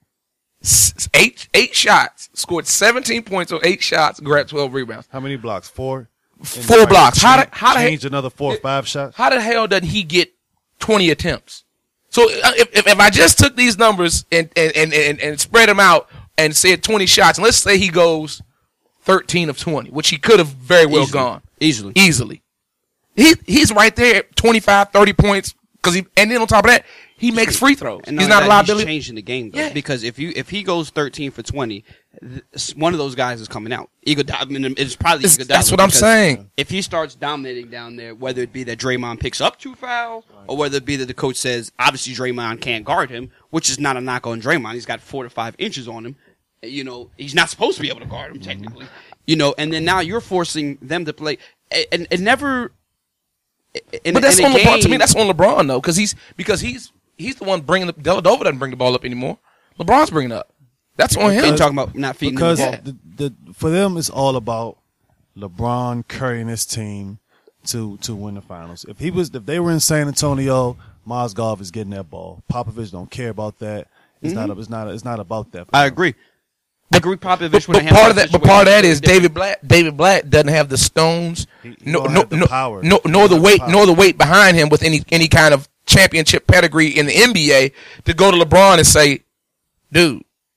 8 shots, scored 17 points on 8 shots, grabbed 12 rebounds. How many blocks? 4. 4 blocks. How change another 4 or 5 shots? How the hell doesn't he get 20 attempts? So if I just took these numbers and spread them out and said 20 shots, and let's say he goes 13 of 20, which he could have very well gone. Easily. He's right there at 25, 30 points, and then on top of that, he makes free throws. And he's not a liability. He's changing the game, though, because if he goes 13 for 20, one of those guys is coming out. It's probably Iguodala. That's what I'm saying. If he starts dominating down there, whether it be that Draymond picks up 2 fouls, or whether it be that the coach says, obviously Draymond can't guard him, which is not a knock on Draymond. He's got 4 to 5 inches on him. He's not supposed to be able to guard him technically. And then now you're forcing them to play, and never. But that's on LeBron. To me, that's on LeBron though, because he's the one bringing Dellavedova doesn't bring the ball up anymore. LeBron's bringing it up. That's on him. And talking about not feeding because the ball. For them, it's all about LeBron, Curry, and his team to win the finals. If they were in San Antonio, Mozgov is getting that ball. Popovich don't care about that. It's not about that. I agree. Popovich but part of that is David Blatt doesn't have the stones, nor the weight behind him with any kind of championship pedigree in the NBA to go to LeBron and say, dude,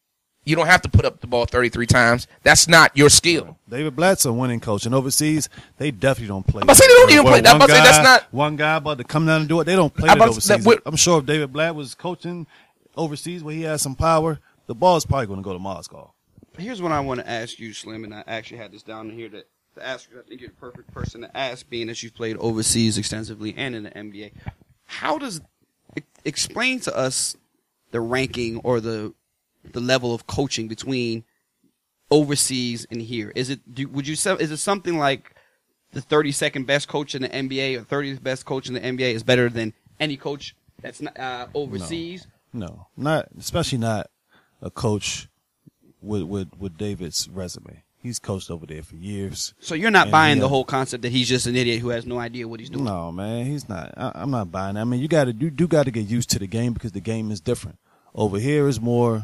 You don't have to put up the ball 33 times. That's not your skill. David Blatt's a winning coach, and overseas they definitely don't play. I'm about to say they don't even play. I'm about to say that's not one guy about to come down and do it. They don't play that overseas. I'm sure if David Blatt was coaching overseas where he has some power, the ball is probably going to go to Moscow. Here's what I want to ask you, Slim, and I actually had this down here to ask you. I think you're the perfect person to ask, being that you've played overseas extensively and in the NBA. How does explain to us the ranking or the level of coaching between overseas and here? Is it is it something like the 32nd best coach in the NBA or 30th best coach in the NBA is better than any coach that's not overseas? No, not especially not a coach with David's resume. He's coached over there for years. So you're not buying the whole concept that he's just an idiot who has no idea what he's doing? No, man, he's not. I'm not buying that. I mean, you got to get used to the game because the game is different. Over here is more,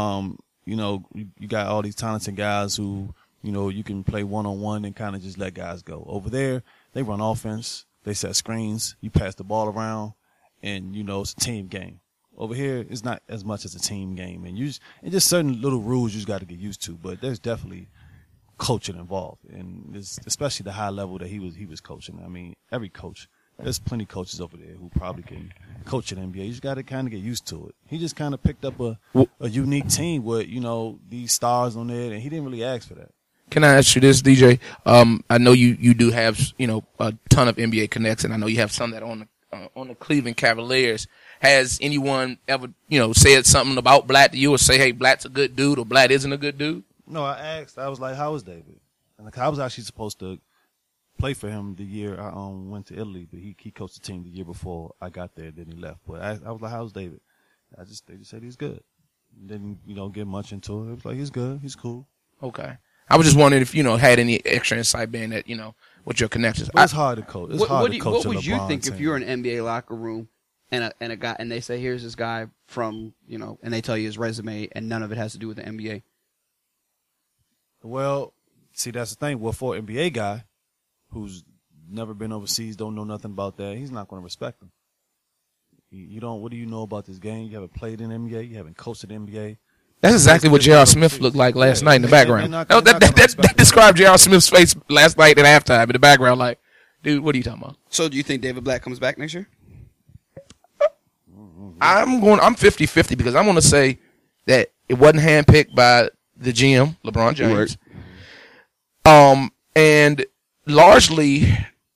you got all these talented guys who, you can play one-on-one and kind of just let guys go. Over there, they run offense, they set screens, you pass the ball around, and, it's a team game. Over here, it's not as much as a team game, and just certain little rules you just got to get used to. But there's definitely coaching involved, and especially the high level that he was coaching. I mean, every coach. There's plenty of coaches over there who probably can coach in NBA. You just got to kind of get used to it. He just kind of picked up a unique team with, these stars on there, and he didn't really ask for that. Can I ask you this, DJ? I know you do have, a ton of NBA connects, and I know you have some that are on the Cleveland Cavaliers. Has anyone ever, said something about Blatt to you or say, hey, Blatt's a good dude or Blatt isn't a good dude? No, I asked. I was like, how is David? And I was actually supposed to play for him the year I went to Italy, but he coached the team the year before I got there. Then he left. But I was like, how's David? They just said he's good. Didn't get much into it. It was like he's good, he's cool. Okay. I was just wondering if had any extra insight being that what your connections. It's hard to coach. It's hard to coach. What would you think team. if you're in an NBA locker room and a guy and they say here's this guy from and they tell you his resume and none of it has to do with the NBA? Well, see, that's the thing. Well, for an NBA guy who's never been overseas, don't know nothing about that, he's not going to respect him. You don't. What do you know about this game? You haven't played in NBA. You haven't coached in NBA. That's exactly what J.R. Smith looked like last night in the background. That described J.R. Smith's face last night at halftime in the background. Like, dude, what are you talking about? So, do you think David Blatt comes back next year? I'm 50-50 because I'm going to say that it wasn't handpicked by the GM, LeBron James. And largely,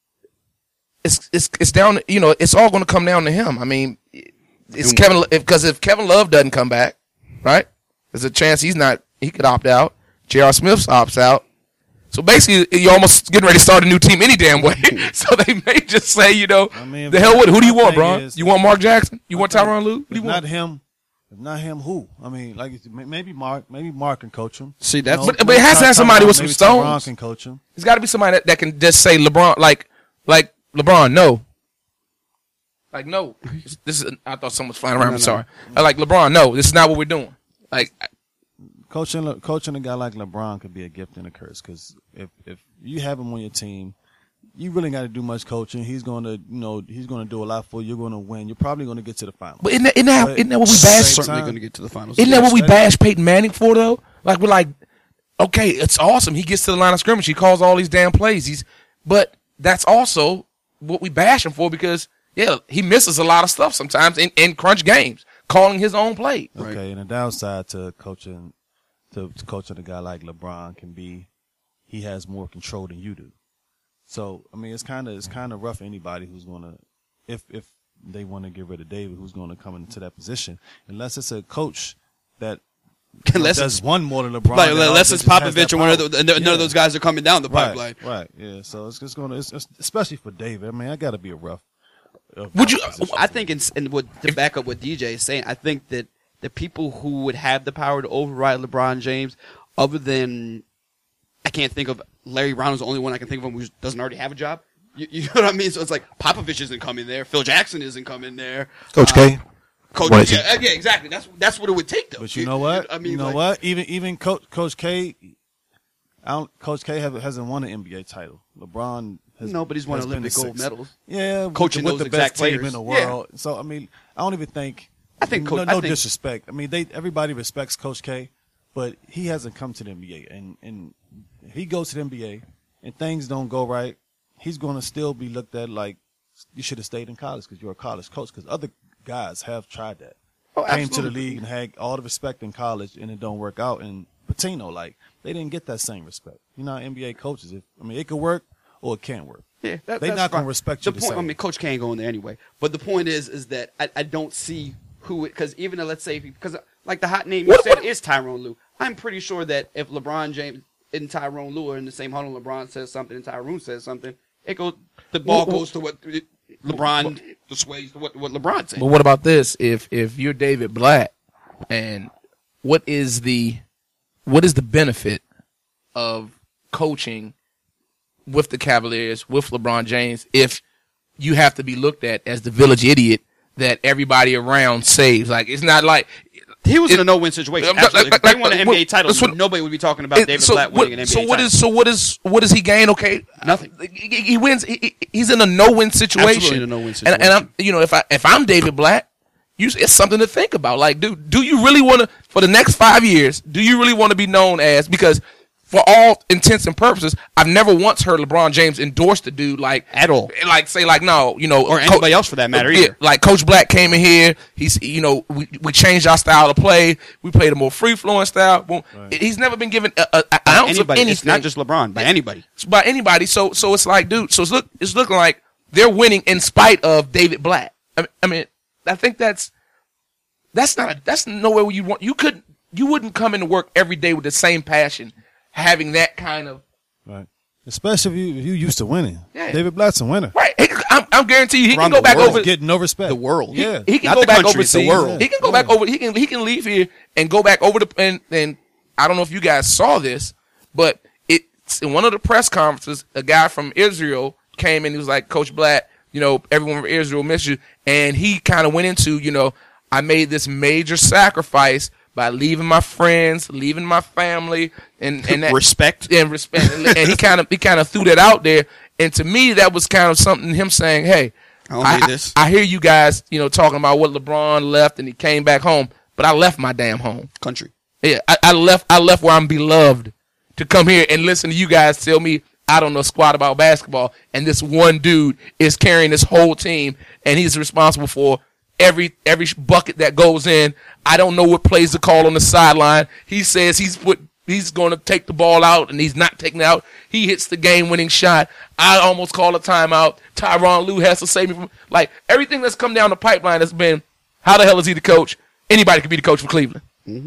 it's down. It's all going to come down to him. I mean, it's Kevin because if Kevin Love doesn't come back, right? There's a chance he could opt out. J.R. Smith opts out. So basically, you're almost getting ready to start a new team any damn way. So they may just say, the hell with it. Who do you want, bro? You want Mark Jackson? You want Tyronn Lue? Who do you want? If not him, who? I mean, like maybe Mark. Maybe Mark can coach him. See, that's but it has to have somebody with some stones. LeBron can coach him. It's got to be somebody that can just say LeBron, like LeBron, no. Like, no. This is. I thought someone was flying around. I'm sorry. I like LeBron. No, this is not what we're doing. Like. Coaching a guy like LeBron could be a gift and a curse because if you have him on your team, you really got to do much coaching. He's going to do a lot for you. You're going to win. You're probably going to get to the finals. But isn't that what we bash? Certainly going to get to the finals. Isn't that what we bash Peyton Manning for though? Like we're like, okay, it's awesome. He gets to the line of scrimmage. He calls all these damn plays. But that's also what we bash him for because he misses a lot of stuff sometimes in crunch games, calling his own play. Okay, right. And the downside to coaching. To coaching a guy like LeBron can be, he has more control than you do. So I mean, it's kind of rough for anybody who's gonna, if they want to get rid of David, who's going to come into that position, unless it's a coach that does one more than LeBron. Like, unless it's Popovich or none of those guys are coming down the pipeline. Right. Yeah. So it's just going to, especially for David. I mean, I got to be a rough. Would you? I think, to back up what DJ is saying, I think that the people who would have the power to override LeBron James, other than, I can't think of, Larry Brown is the only one I can think of who doesn't already have a job. You know what I mean? So it's like Popovich isn't coming there, Phil Jackson isn't coming there, Coach K. Yeah, exactly. That's what it would take, though. But you know what? I mean, what? Even Coach K, Coach K hasn't won an NBA title. LeBron has. No, but he's won Olympic gold medals. Yeah, coaching with those the best exact team in the world. Yeah. So I mean, I don't even think. I think no disrespect. I mean, everybody respects Coach K, but he hasn't come to the NBA. And if he goes to the NBA and things don't go right, he's going to still be looked at like you should have stayed in college because you're a college coach. Because other guys have tried that. Oh, Came to the absolutely. league and had all the respect in college, and it don't work out. And Patino, like, they didn't get that same respect. You know, how NBA coaches, it could work or it can't work. Yeah, They're that's not going fine. to respect The you the point, same. I mean, Coach can't go in there anyway. But the point is that I don't see who it, because even let's say, because like the hot name you said is Tyronn Lue. I'm pretty sure that if LeBron James and Tyronn Lue are in the same huddle, LeBron says something and Tyronn says something, the ball goes to what LeBron dissuades to what LeBron said. But what about this? If you're David Blatt, and what is the benefit of coaching with the Cavaliers, with LeBron James, if you have to be looked at as the village idiot that everybody around saves? Like, it's not like He was in a no-win situation. Absolutely. If they won an NBA title, that's what- nobody would be talking about David Blatt winning an NBA title. What does he gain? Okay, Nothing. He wins. He's in a no-win situation. Absolutely in a no-win situation. And I'm, if I'm David Blatt, it's something to think about. Like, dude, do you really want to, for the next 5 years, do you really want to be known as, because for all intents and purposes, I've never once heard LeBron James endorse the dude like At all. Like say like no, Or anybody else for that matter either. Like Coach Black came in here, he's we changed our style to play. We played a more free flowing style. Boom. He's never been given an ounce of Anybody. anything. It's not just LeBron, by anybody. By anybody. So it's like, dude. So it's looking like they're winning in spite of David Blatt. I mean, I think that's nowhere where you wouldn't come into work every day with the same passion, having that kind of Right. Especially if you used to winning. Yeah. David Blatt's a winner. right. I'm guaranteed you he Around can go the back world. over. Getting no respect. The world. Yeah. He can Not go the back country, it's overseas. the world. He can go back over. He can leave here and go back over and I don't know if you guys saw this, but it's in one of the press conferences. A guy from Israel came in. He was like, "Coach Blatt, everyone from Israel miss you," and he kind of went into, I made this major sacrifice by leaving my friends, leaving my family, and that, Respect. and respect. And he kind of threw that out there. And to me, that was kind of something him saying, "Hey, I don't need this." I hear you guys, talking about what LeBron left and he came back home, but I left my damn home. Country. Yeah, I left where I'm beloved to come here and listen to you guys tell me I don't know squat about basketball, and this one dude is carrying this whole team, and he's responsible for every bucket that goes in. I don't know what plays to call on the sideline. He says he's going to take the ball out, and he's not taking it out. He hits the game-winning shot. I almost call a timeout. Tyronn Lue has to save me from, like, everything that's come down the pipeline has been, how the hell is he the coach? Anybody could be the coach for Cleveland.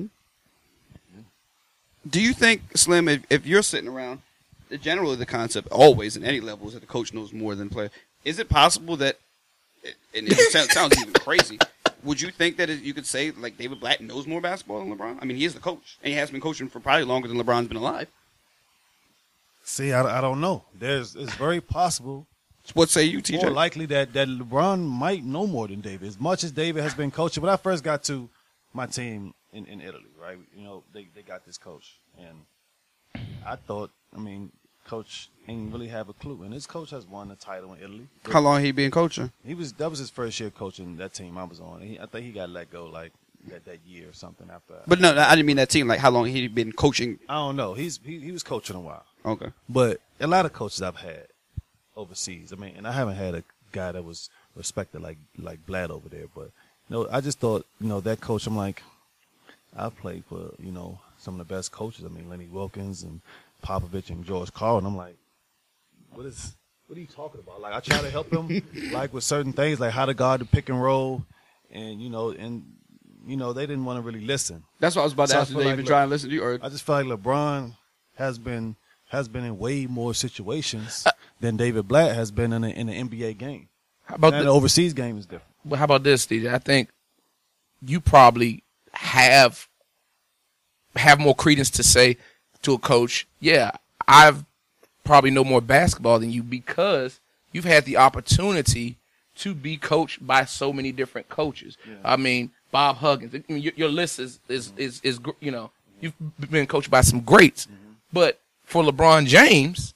Do you think, Slim, if you're sitting around, generally the concept always in any level is that the coach knows more than the player. Is it possible that, and it sounds even crazy, would you think that you could say like David Blatt knows more basketball than LeBron? I mean, he is the coach, and he has been coaching for probably longer than LeBron's been alive. See, I don't know. It's very possible, What say you, TJ? more likely that LeBron might know more than David. As much as David has been coaching, when I first got to my team in Italy, right? They got this coach, and I thought, coach ain't really have a clue, and his coach has won the title in Italy. How long he been coaching? That was his first year coaching that team I was on. I think he got let go like that year or something after. But no, I didn't mean that team. Like how long he been coaching? I don't know. He was coaching a while, Okay. but a lot of coaches I've had overseas. And I haven't had a guy that was respected like Blatt over there. But I just thought that coach. I'm like, I played for some of the best coaches. Lenny Wilkins and Popovich and George Carlin. I'm like, what are you talking about? Like, I try to help him like with certain things, like how to guard the pick and roll, and they didn't want to really listen. That's what I was about to So I ask. Did feel they like even try and listen to you? Or I just feel like LeBron has been in way more situations than David Blatt has been in an NBA game. How about And the overseas game is different. But how about this, DJ? I think you probably have more credence to say to a coach, yeah, I've probably know more basketball than you because you've had the opportunity to be coached by so many different coaches. Yeah. Bob Huggins. Your list is you've been coached by some greats. Mm-hmm. But for LeBron James,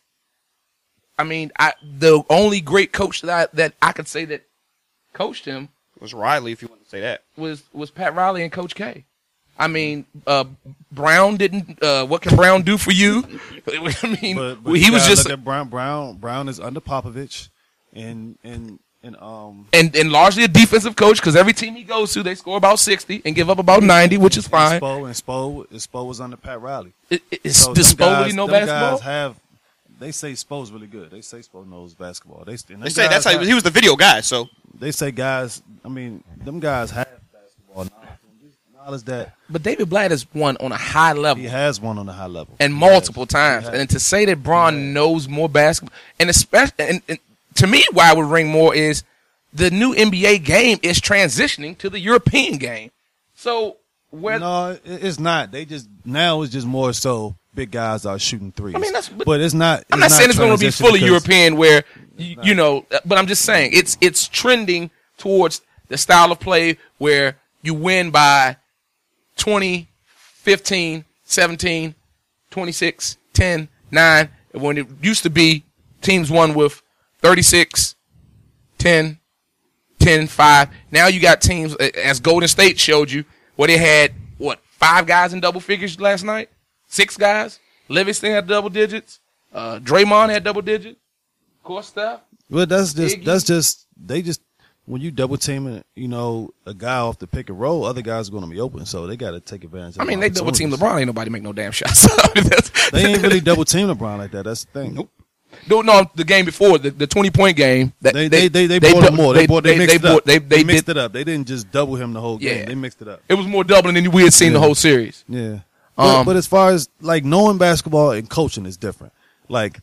the only great coach that I could say that coached him was Riley, if you want to say that. was Pat Riley and Coach K. I mean, Brown didn't. What can Brown do for you? I mean, But he was just look at Brown is under Popovich, and largely a defensive coach because every team he goes to, they score about 60 and give up about 90, which is fine. Spo was under Pat Riley. Does them Spo guys- really know them basketball? Guys they say Spo's really good. They say Spo knows basketball. They say that's how he was the video guy. So They say guys. I mean, them guys have basketball knowledge that But David Blatt has won on a high level. he has one on a high level And He multiple has. times. He has. And to say that Braun knows more basketball, and especially, and to me, why it would ring more is the new NBA game is transitioning to the European game. So where No, it's not. They just now it's just more so big guys are shooting threes. I mean, but it's not. I'm not saying it's going to be fully transition European, where you know, but I'm just saying it's trending towards the style of play where you win by 20, 15, 17, 26, 10, 9. When it used to be teams won with 36, 10, 10, 5. Now you got teams, as Golden State showed you, where they had, 5 guys in double figures last night? 6 guys? Livingston had double digits. Draymond had double digits. Of course, Steph. Well, Iggy. they just when you double teaming, a guy off the pick and roll, other guys are going to be open, so they got to take advantage. I mean, of they double team opportunities. LeBron. Ain't nobody make no damn shots. I mean, They ain't really double team LeBron like that. That's the thing. Nope. No, the game before the 20-point game. They bought him more. They mixed it up. They mixed did. it up. They didn't just double him the whole game. Yeah. They mixed it up. It was more doubling than we had seen the whole series. Yeah. Um, But as far as like knowing basketball and coaching is different. Like,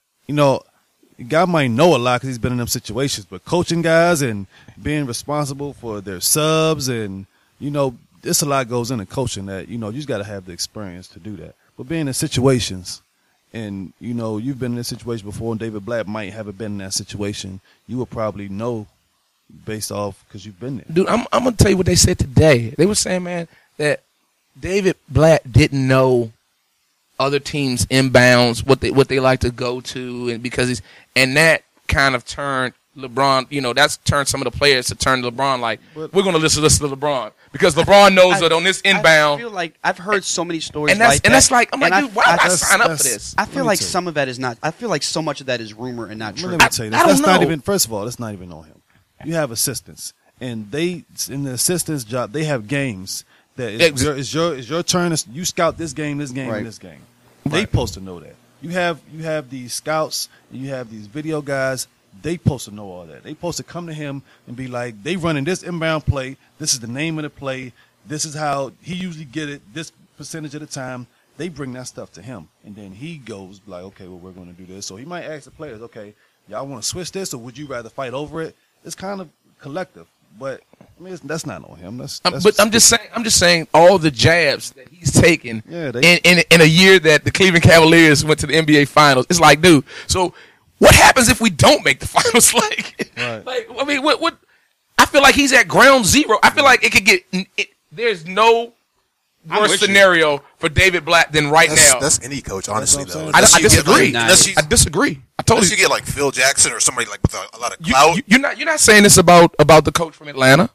a guy might know a lot because he's been in them situations, but coaching guys and being responsible for their subs and, there's a lot goes into coaching that, you just got to have the experience to do that. But being in situations and, you've been in this situation before and David Blatt might have been in that situation, you will probably know based off because you've been there. Dude, I'm going to tell you what they said today. They were saying, man, that David Blatt didn't know other teams' inbounds, what they like to go to, and because and that kind of turned LeBron, that's turned some of the players to turn to LeBron like, we're going to listen to LeBron because LeBron knows that on this inbound. I feel like I've heard so many stories and that's, like and that. that's like, I'm like, dude, why would I sign up for that's- this? I feel Let me like tell you. some of that is not. I feel like so much of that is rumor and not true. Let me tell you this. I don't That's not know. even. First of all, that's not even on him. You have assistants, and they in the assistants' job, they have games that is your turn. You scout this game, Right. and this game. They supposed to know that. You have these scouts, and you have these video guys. They supposed to know all that. They supposed to come to him and be like, they running this inbound play. This is the name of the play. This is how he usually get it. This percentage of the time. They bring that stuff to him, and then he goes like, okay, well, we're going to do this. So he might ask the players, okay, y'all want to switch this, or would you rather fight over it? It's kind of collective, but I mean, that's not on him. But I'm just saying, all the jabs that he's taken Yeah, they- in a year that the Cleveland Cavaliers went to the NBA Finals. It's like, dude, so what happens if we don't make the finals? Right. I mean, what? I feel like he's at ground zero. I feel like it could get. There's no I'm worse with you. scenario for David Blatt than right now. That's any coach, honestly, That's what though. I'm I Unless you get, disagree. like- unless you, I disagree. I unless totally. you get like Phil Jackson or somebody like with a lot of clout. You're not saying this about the coach from Atlanta.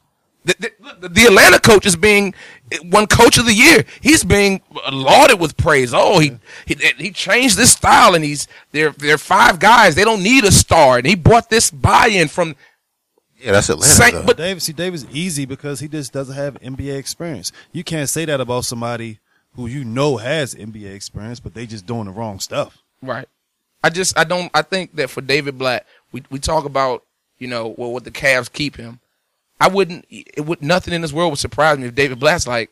The Atlanta coach is being one coach of the year. He's being lauded with praise. Oh, he changed this style, and they're 5 guys. They don't need a star, and he brought this buy-in from. Yeah, that's Atlanta. Saint- though. but- David's easy because he just doesn't have NBA experience. You can't say that about somebody who has NBA experience, but they just doing the wrong stuff. Right. I think that for David Blatt, we talk about, what the Cavs keep him. Nothing in this world would surprise me if David Blatt's like,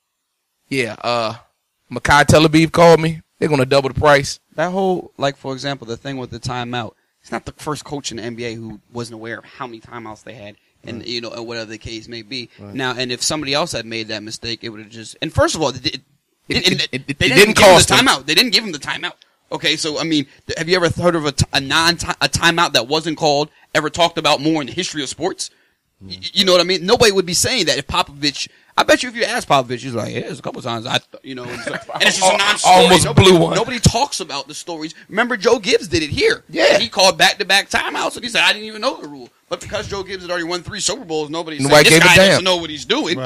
Mekhi Tel Aviv called me. They're going to double the price. That whole, like, for example, the thing with the timeout. He's not the first coach in the NBA who wasn't aware of how many timeouts they had, and and whatever the case may be. Right. Now, and if somebody else had made that mistake, it would have just. And first of all, they It didn't didn't give him the cost him. timeout. They didn't give him the timeout. Okay, so I mean, have you ever heard of a timeout that wasn't called ever talked about more in the history of sports? You know what I mean? Nobody would be saying that if Popovich. I bet you if you ask Popovich, he's like, yeah, there's a couple times and it's just a non-story. Almost blew one. Nobody talks about the stories. Remember, Joe Gibbs did it here. Yeah. He called back-to-back timeouts, and he said, I didn't even know the rule. But because Joe Gibbs had already won 3 Super Bowls, nobody said, Nobody this gave a guy damn. doesn't know what he's doing. Right.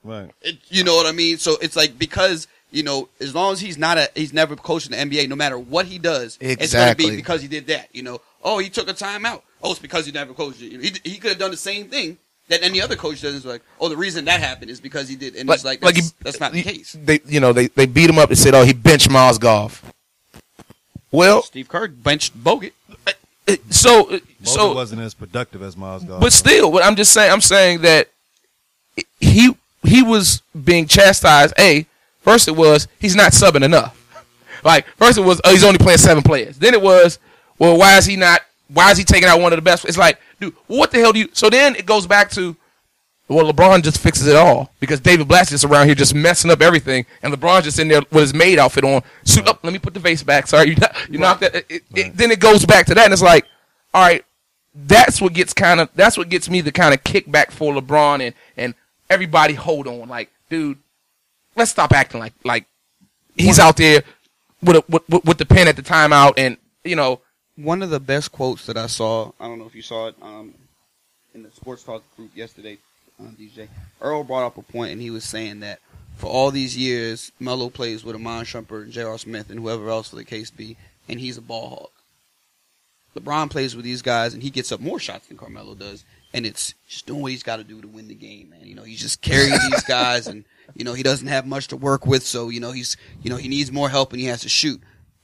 Right. You know what I mean? So it's like, because, as long as he's never coached in the NBA, no matter what he does, it's going to be because he did that. Oh, he took a timeout. Oh, it's because he never coached it. He could have done the same thing that any other coach does. It's like, oh, the reason that happened is because he did. And it's like, that's not the case. They beat him up and said, oh, he benched Miles Goff. Well, Steve Kerr benched Bogut. So wasn't as productive as Miles Goff. But still, what I'm saying that he was being chastised. First it was he's not subbing enough. Like, first it was, oh, he's only playing 7 players. Then it was, well, why is he taking out one of the best? It's like, dude, what the hell do you? So then it goes back to, well, LeBron just fixes it all because David Blatt's just around here just messing up everything, and LeBron's just in there with his maid outfit on. Suit up. Let me put the vase back. Sorry, you knocked that. Then it goes back to that, and it's like, all right, that's what gets me the kind of kickback for LeBron and everybody. Hold on, like, dude, let's stop acting like he's out there with the pen at the timeout, and One of the best quotes that I saw, I don't know if you saw it in the Sports Talk group yesterday, DJ. Earl brought up a point, and he was saying that for all these years, Melo plays with Iman Shumpert and J.R. Smith and whoever else the case be, and he's a ball hog. LeBron plays with these guys, and he gets up more shots than Carmelo does, and it's just doing what he's got to do to win the game, man. He's just carrying these guys, and he doesn't have much to work with, so he needs more help, and he has to shoot.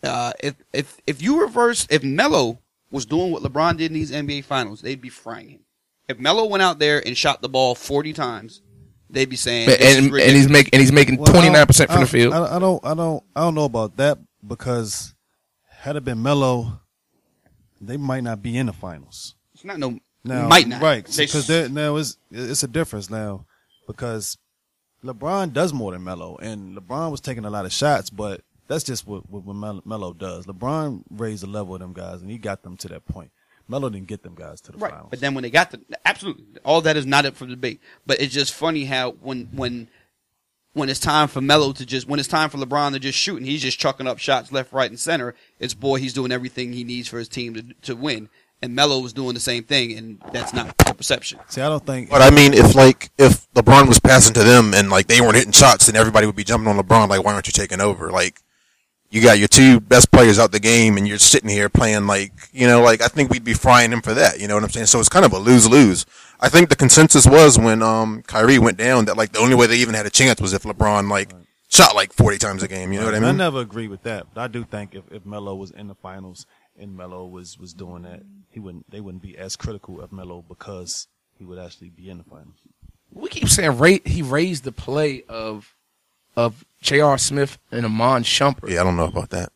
If Melo was doing what LeBron did in these NBA Finals, they'd be frying him. If Melo went out there and shot the ball 40 times, they'd be saying, and he's making 29% from the field. I don't know about that, because had it been Melo, they might not be in the finals. It's not might not, right? Because now it's a difference now, because LeBron does more than Melo, and LeBron was taking a lot of shots, but that's just what Melo does. LeBron raised the level of them guys, and he got them to that point. Melo didn't get them guys to the finals. But then when they got absolutely, all that is not up for debate. But it's just funny how when it's time for Melo when it's time for LeBron to just shoot, and he's just chucking up shots left, right, and center, it's he's doing everything he needs for his team to win. And Melo was doing the same thing, and that's not the perception. See, I don't think. But I mean, if LeBron was passing to them and they weren't hitting shots, then everybody would be jumping on LeBron. Like, why aren't you taking over? Like, you got your 2 best players out the game, and you're sitting here playing I think we'd be frying him for that. You know what I'm saying? So it's kind of a lose-lose. I think the consensus was when Kyrie went down that the only way they even had a chance was if LeBron shot 40 times a game. You know what I mean? I never agree with that, but I do think if Melo was in the finals and Melo was doing that, they wouldn't be as critical of Melo because he would actually be in the finals. We keep saying he raised the play of J.R. Smith and Iman Shumpert. Yeah, I don't know about that.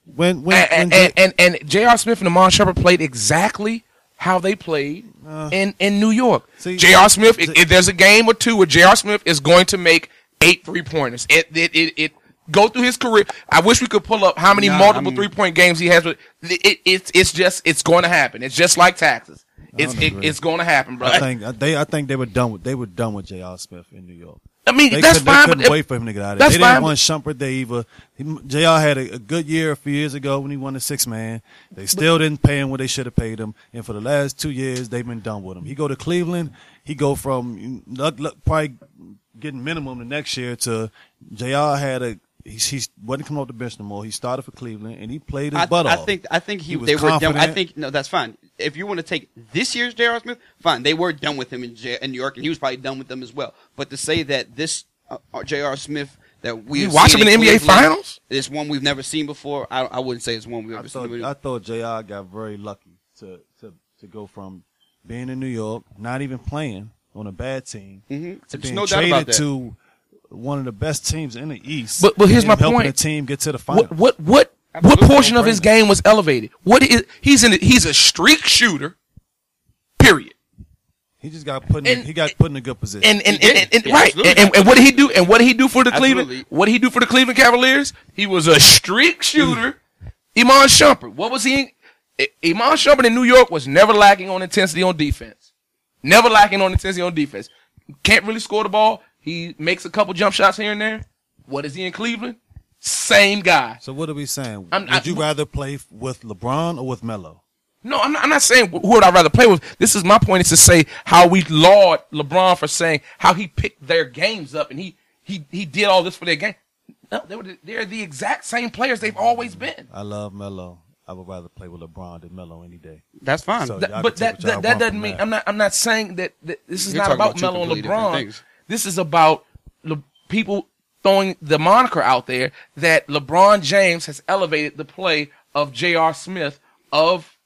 And J.R. Smith and Iman Shumpert played exactly how they played in New York. J.R. Smith, if there's a game or two where J.R. Smith is going to make 8 3-pointers, it go through his career. I wish we could pull up how many multiple 3-point games he has. But it's going to happen. It's just like taxes. It's going to happen, bro. I think they were done with J.R. Smith in New York. I mean, that's fine. They couldn't wait for him to get out of there. They didn't want Shumpert. JR had a good year a few years ago when he won the 6-man. They still didn't pay him what they should have paid him. And for the last 2 years, they've been done with him. He go to Cleveland. He go from probably getting minimum the next year to JR had he wasn't coming off the bench no more. He started for Cleveland and he played his butt off. I think he was they were confident. done. I think no, that's fine. If you want to take this year's J.R. Smith, fine. They were done with him in New York, and he was probably done with them as well. But to say that this J.R. Smith that we watch him in the NBA Finals, is one we've never seen before. I wouldn't say it's one we've ever seen. I thought JR got very lucky to go from being in New York, not even playing on a bad team, to being traded to one of the best teams in the East. But here's my helping point: the team get to the final. What portion of his game was elevated? He's a streak shooter. Period. He just got put in a good position. And what did he do? And what did he do for the Cleveland? What did he do for the Cleveland Cavaliers? He was a streak shooter. Iman Shumpert. What was he? Iman Shumpert in New York was never lacking on intensity on defense. Never lacking on intensity on defense. Can't really score the ball. He makes a couple jump shots here and there. What is he in Cleveland? Same guy. So what are we saying? Would you rather play with LeBron or with Melo? No, I'm not saying who would I rather play with. This is my point, is to say how we laud LeBron for saying how he picked their games up, and he he did all this for their game. No, they're the exact same players they've always been. I love Melo. I would rather play with LeBron than Melo any day. That's fine. So But that doesn't mean I'm not saying that this is You're not talking about about two Melo and completely different LeBron. things. This is about people throwing the moniker out there that LeBron James has elevated the play of J.R. Smith of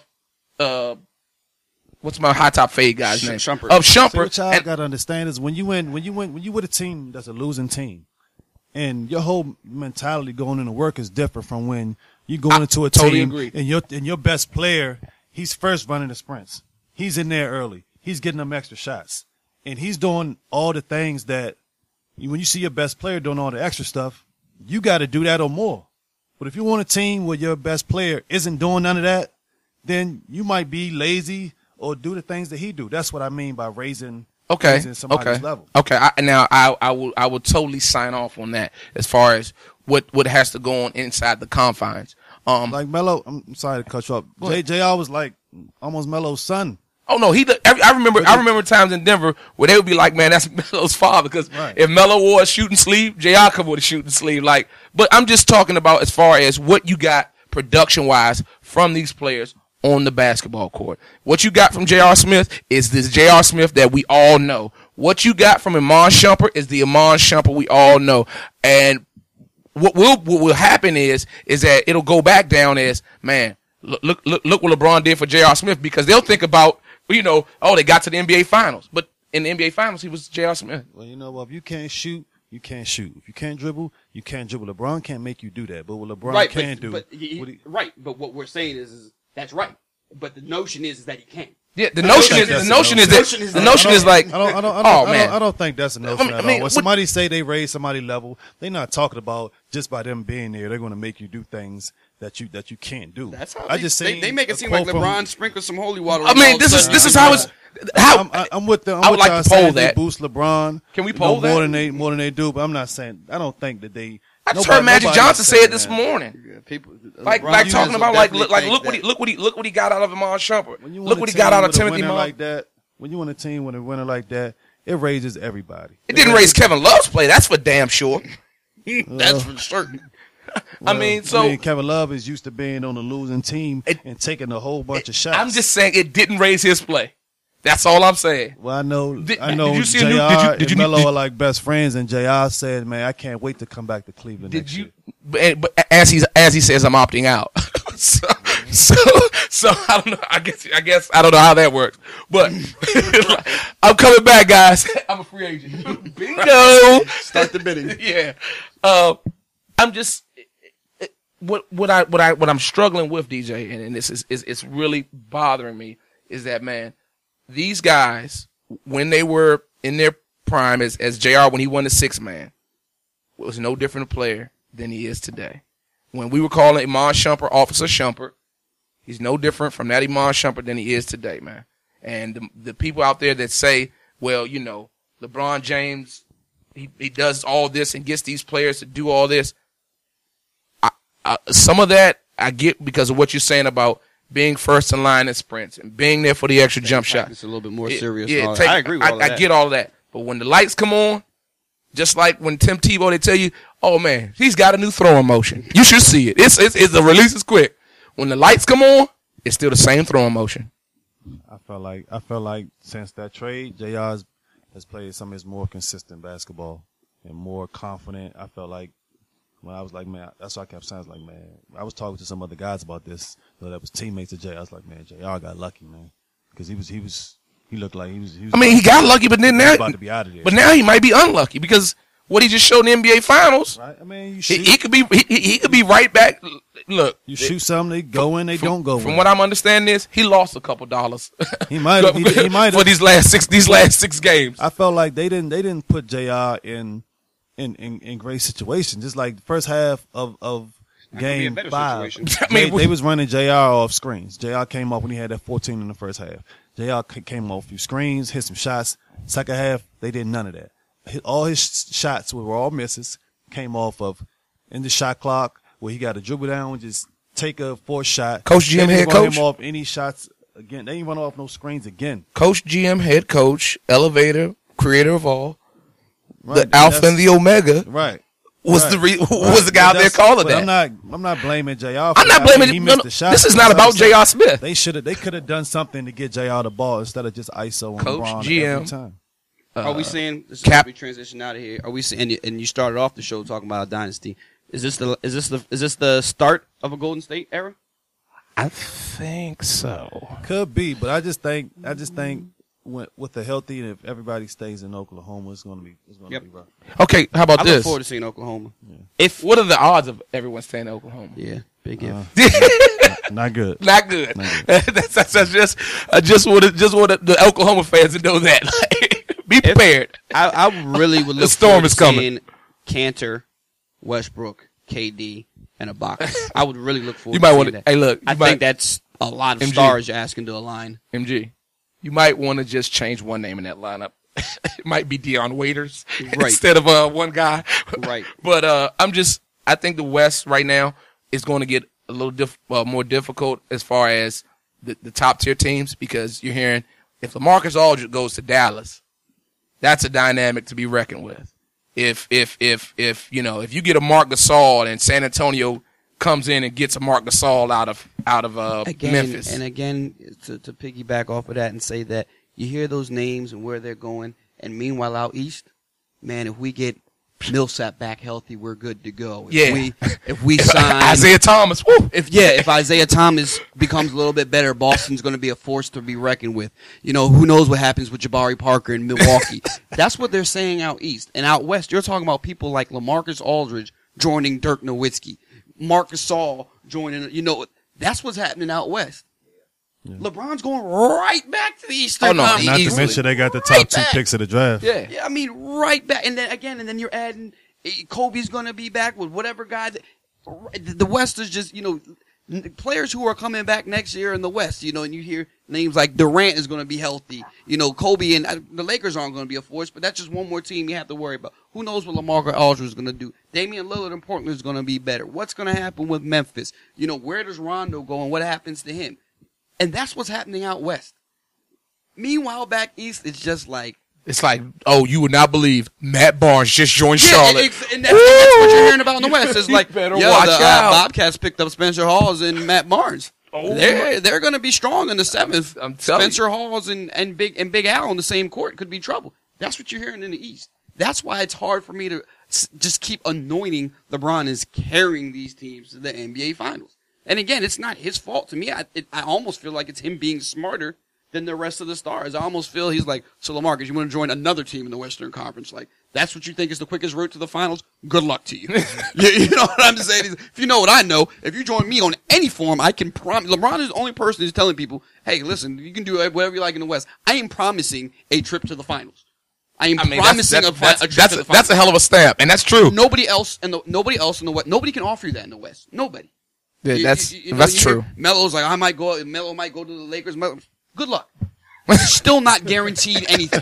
what's my high top fade guy's name? Shumpert. Of See, Shumpert. what y'all And- got to understand is when you with a team that's a losing team, and your whole mentality going into work is different from when you go into a totally team agree. and your best player, he's first running the sprints. He's in there early. He's getting them extra shots, and he's doing all the things that when you see your best player doing all the extra stuff, you got to do that or more. But if you want a team where your best player isn't doing none of that, then you might be lazy or do the things that he do. That's what I mean by raising somebody's level. Okay. I will totally sign off on that as far as what has to go on inside the confines. Like Melo, I'm sorry to cut you off. JR was like almost Melo's son. Oh no, I remember times in Denver where they would be like, man, that's Melo's father, because Right. if Melo wore a shooting sleeve, JR come with a shooting sleeve. Like, but I'm just talking about as far as what you got production wise from these players on the basketball court. What you got from J.R. Smith is this J.R. Smith that we all know. What you got from Iman Shumpert is the Iman Shumpert we all know. And what will happen is that it'll go back down as, man, look what LeBron did for J.R. Smith, because they'll think about, they got to the NBA Finals. But in the NBA Finals, he was J.R. Smith. Well, you know what? If you can't shoot, you can't shoot. If you can't dribble, you can't dribble. LeBron can't make you do that. But what LeBron can do. Right, but what we're saying is that's right. But the notion is that he can't. Yeah, the notion is like, I don't think that's a notion at all. mean, When somebody say they raise somebody level, they're not talking about just by them being there. They're going to make you do things that you can't do. That's how I just they make it seem like LeBron sprinkled some holy water. I mean, this is how it's. How I'm with them. I would like to poll that. They boost LeBron. Can we poll that? more than they do? But I'm not saying. I don't think that they. I just heard Magic Johnson say it this morning. Yeah, people Like LeBron talking fans about will look what he got out of Iman Shumpert. When you want Look a what he team got out of with a Timothy winner Mullen. like that, when you want a team with a winner like that, it raises everybody. It didn't raise Kevin Love's play. That's for damn sure. That's for certain. Kevin Love is used to being on a losing team and taking a whole bunch of shots. I'm just saying it didn't raise his play. That's all I'm saying. Well, I know Did you see JR did you and Melo are like best friends, and JR said, man, I can't wait to come back to Cleveland next year. But as he says, I'm opting out. so I don't know. I guess I don't know how that works. But I'm coming back, guys. I'm a free agent. Bingo. Start the bidding. Yeah. I'm just what I'm struggling with, DJ, and this is it's really bothering me, is that, man, these guys, when they were in their prime, as JR, when he won the sixth man, was no different a player than he is today. When we were calling Iman Shumpert Officer Shumpert, he's no different from that Iman Shumpert than he is today, man. And the people out there that say, well, LeBron James, he does all this and gets these players to do all this. Some of that I get because of what you're saying about being first in line in sprints and being there for the extra jump shot. It's a little bit more serious. Yeah, I agree with all that. I get all of that. But when the lights come on, just like when Tim Tebow, they tell you, oh, man, he's got a new throwing motion. You should see it. It's the release is quick. When the lights come on, it's still the same throwing motion. I felt like since that trade, JR has played some of his more consistent basketball and more confident. I felt like when I was like, man, that's what I kept saying. I was like, man, I was talking to some other guys about this that was teammates of JR. I was like, man, JR got lucky, man, because he looked like he was. I mean, he got lucky, but then now about to be out of there. But now he might be unlucky because what he just showed in the NBA Finals. Right? I mean, he could be right back. Look, you shoot something, they go in, they don't go in. From what I'm understanding is he lost a couple dollars. He might have for these last six games. I felt like they didn't put JR in great situations. Just like the first half of game 5, I mean, they was running JR off screens. JR came off when he had that 14 in the first half. JR came off a few screens, hit some shots. Second half, they did none of that. All his shots were all misses. Came off of in the shot clock where he got to dribble down and just take a forced shot. Coach GM head coach. Him off any shots again. They didn't run off no screens again. Coach GM head coach, elevator, creator of all. Right. the Alpha and the Omega, Right. was Right. was the guy out there calling But that. I'm not blaming JR. I'm not blaming he him. missed No, the shot. this is not about J.R. Smith. They could have done something to get JR the ball instead of just ISO on Coach, LeBron GM. every time. Are we saying this is Cap- we transition out of here? Are we saying and you started off the show talking about a dynasty? Is this the start of a Golden State era? I think so. Could be, but I just think with the healthy, and if everybody stays in Oklahoma, it's going to be Yep. be rough. Okay, how about I this? look forward to seeing Oklahoma. What are the odds of everyone staying in Oklahoma? Yeah, big if. Not good. Not good. that's just I just want the Oklahoma fans to know that. Be prepared. I really would look The storm forward is to coming. seeing Cantor, Westbrook, KD, and a box. I would really look forward You might to want seeing to. that. Hey, look. I think that's a lot of MG. stars you're asking to align. MG. You might want to just change one name in that lineup. It might be Deion Waiters Right. instead of one guy. Right. But I think the West right now is going to get a little more difficult as far as the top tier teams, because you're hearing if LaMarcus Aldridge goes to Dallas, that's a dynamic to be reckoned with. If you get a Marc Gasol and San Antonio comes in and gets a Marc Gasol out of Memphis. And again, to piggyback off of that and say that you hear those names and where they're going, and meanwhile out east, man, if we get Millsap back healthy, we're good to go. If we sign Isaiah Thomas, woo. if Isaiah Thomas becomes a little bit better, Boston's going to be a force to be reckoned with. Who knows what happens with Jabari Parker in Milwaukee. That's what they're saying out east. And out west, you're talking about people like LaMarcus Aldridge joining Dirk Nowitzki, Marc Gasol joining, that's what's happening out west. Yeah. LeBron's going right back to the Eastern Conference. Not to mention they got the top two picks of the draft. Yeah, I mean, right back. And then you're adding Kobe's going to be back with whatever guy. The West is just, players who are coming back next year in the West, and you hear names like Durant is going to be healthy. Kobe and the Lakers aren't going to be a force, but that's just one more team you have to worry about. Who knows what LaMarcus Aldridge is going to do? Damian Lillard in Portland is going to be better. What's going to happen with Memphis? Where does Rondo go and what happens to him? And that's what's happening out West. Meanwhile, back East, it's just like, oh, you would not believe Matt Barnes just joined Charlotte. And that's what you're hearing about in the West. It's like, better the watch out. Bobcats picked up Spencer Hawes and Matt Barnes. Oh, they're going to be strong in the seventh. I'm telling Spencer Hawes and Big Al on the same court could be trouble. That's what you're hearing in the East. That's why it's hard for me to just keep anointing LeBron as carrying these teams to the NBA Finals. And again, it's not his fault to me. I almost feel like it's him being smarter than the rest of the stars. I almost feel he's like, so LaMarcus, you want to join another team in the Western Conference? Like, that's what you think is the quickest route to the finals? Good luck to you. You know what I'm saying? If you know what I know, if you join me on any form, I can promise. LeBron is the only person who's telling people, hey, listen, you can do whatever you like in the West. I am promising a trip to the finals. Promising a trip to the finals. That's a hell of a stamp, and that's true. Nobody else in the West. Nobody can offer you that in the West. Nobody. Yeah, that's true. Melo's like, Melo might go to the Lakers. Good luck. Still not guaranteed anything.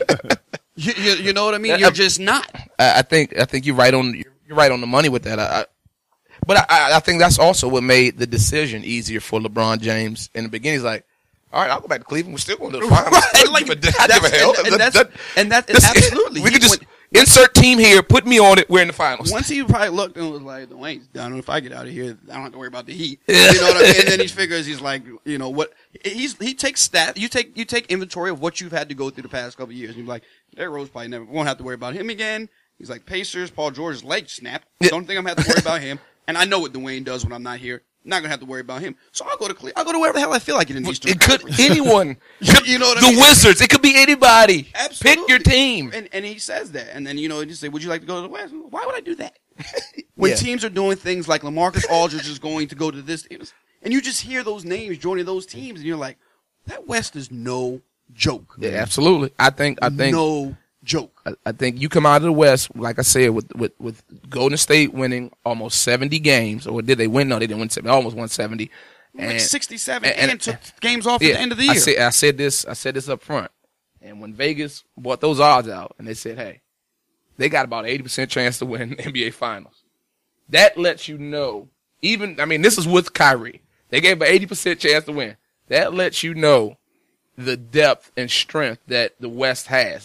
You know what I mean? You're just not. I think you're right on the money with that. But I think that's also what made the decision easier for LeBron James in the beginning. He's like, all right, I'll go back to Cleveland. We're still going to the finals. Right, I give a hell. Absolutely. We could just insert team here, put me on it. We're in the finals. Once he probably looked and was like, Dwayne's done. If I get out of here, I don't have to worry about the Heat. You know what I mean? And then he figures he's like, what? He takes stat. You take inventory of what you've had to go through the past couple of years. And you're like, Derrick Rose probably won't have to worry about him again. He's like, Pacers, Paul George's leg snapped. Don't think I'm going to have to worry about him. And I know what Dwayne does when I'm not here. Not gonna have to worry about him. So I'll go to Cleveland. I'll go to wherever the hell I feel like in the Eastern Conference. Anyone. You know what I mean? The Wizards. It could be anybody. Absolutely. Pick your team. And he says that. And then, you say, would you like to go to the West? Why would I do that? When teams are doing things like LaMarcus Aldridge is going to go to this team. And you just hear those names joining those teams and you're like, that West is no joke. Yeah, absolutely. I think no joke. I think you come out of the West, like I said, with Golden State winning almost 70 games, or did they win? No, they didn't win 70. Almost won 70. Like 67 and took games off at the end of the year. I said this up front. And when Vegas brought those odds out and they said, hey, they got about 80% chance to win the NBA Finals. That lets you know, this is with Kyrie. They gave an 80% chance to win. That lets you know the depth and strength that the West has. Like,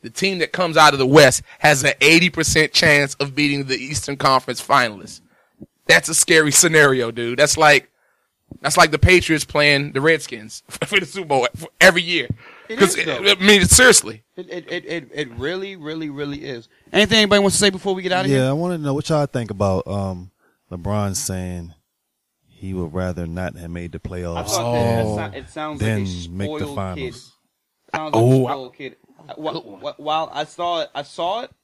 the team that comes out of the West has an 80% chance of beating the Eastern Conference finalists. That's a scary scenario, dude. That's like the Patriots playing the Redskins for the Super Bowl every year. Because I mean, seriously, it really, really, really is. Anything anybody wants to say before we get out of here? Yeah, I want to know what y'all think about LeBron saying he would rather not have made the I playoffs thought it sounds like than a spoiled make the kid. finals. Sounds like a spoiled kid. While I saw it,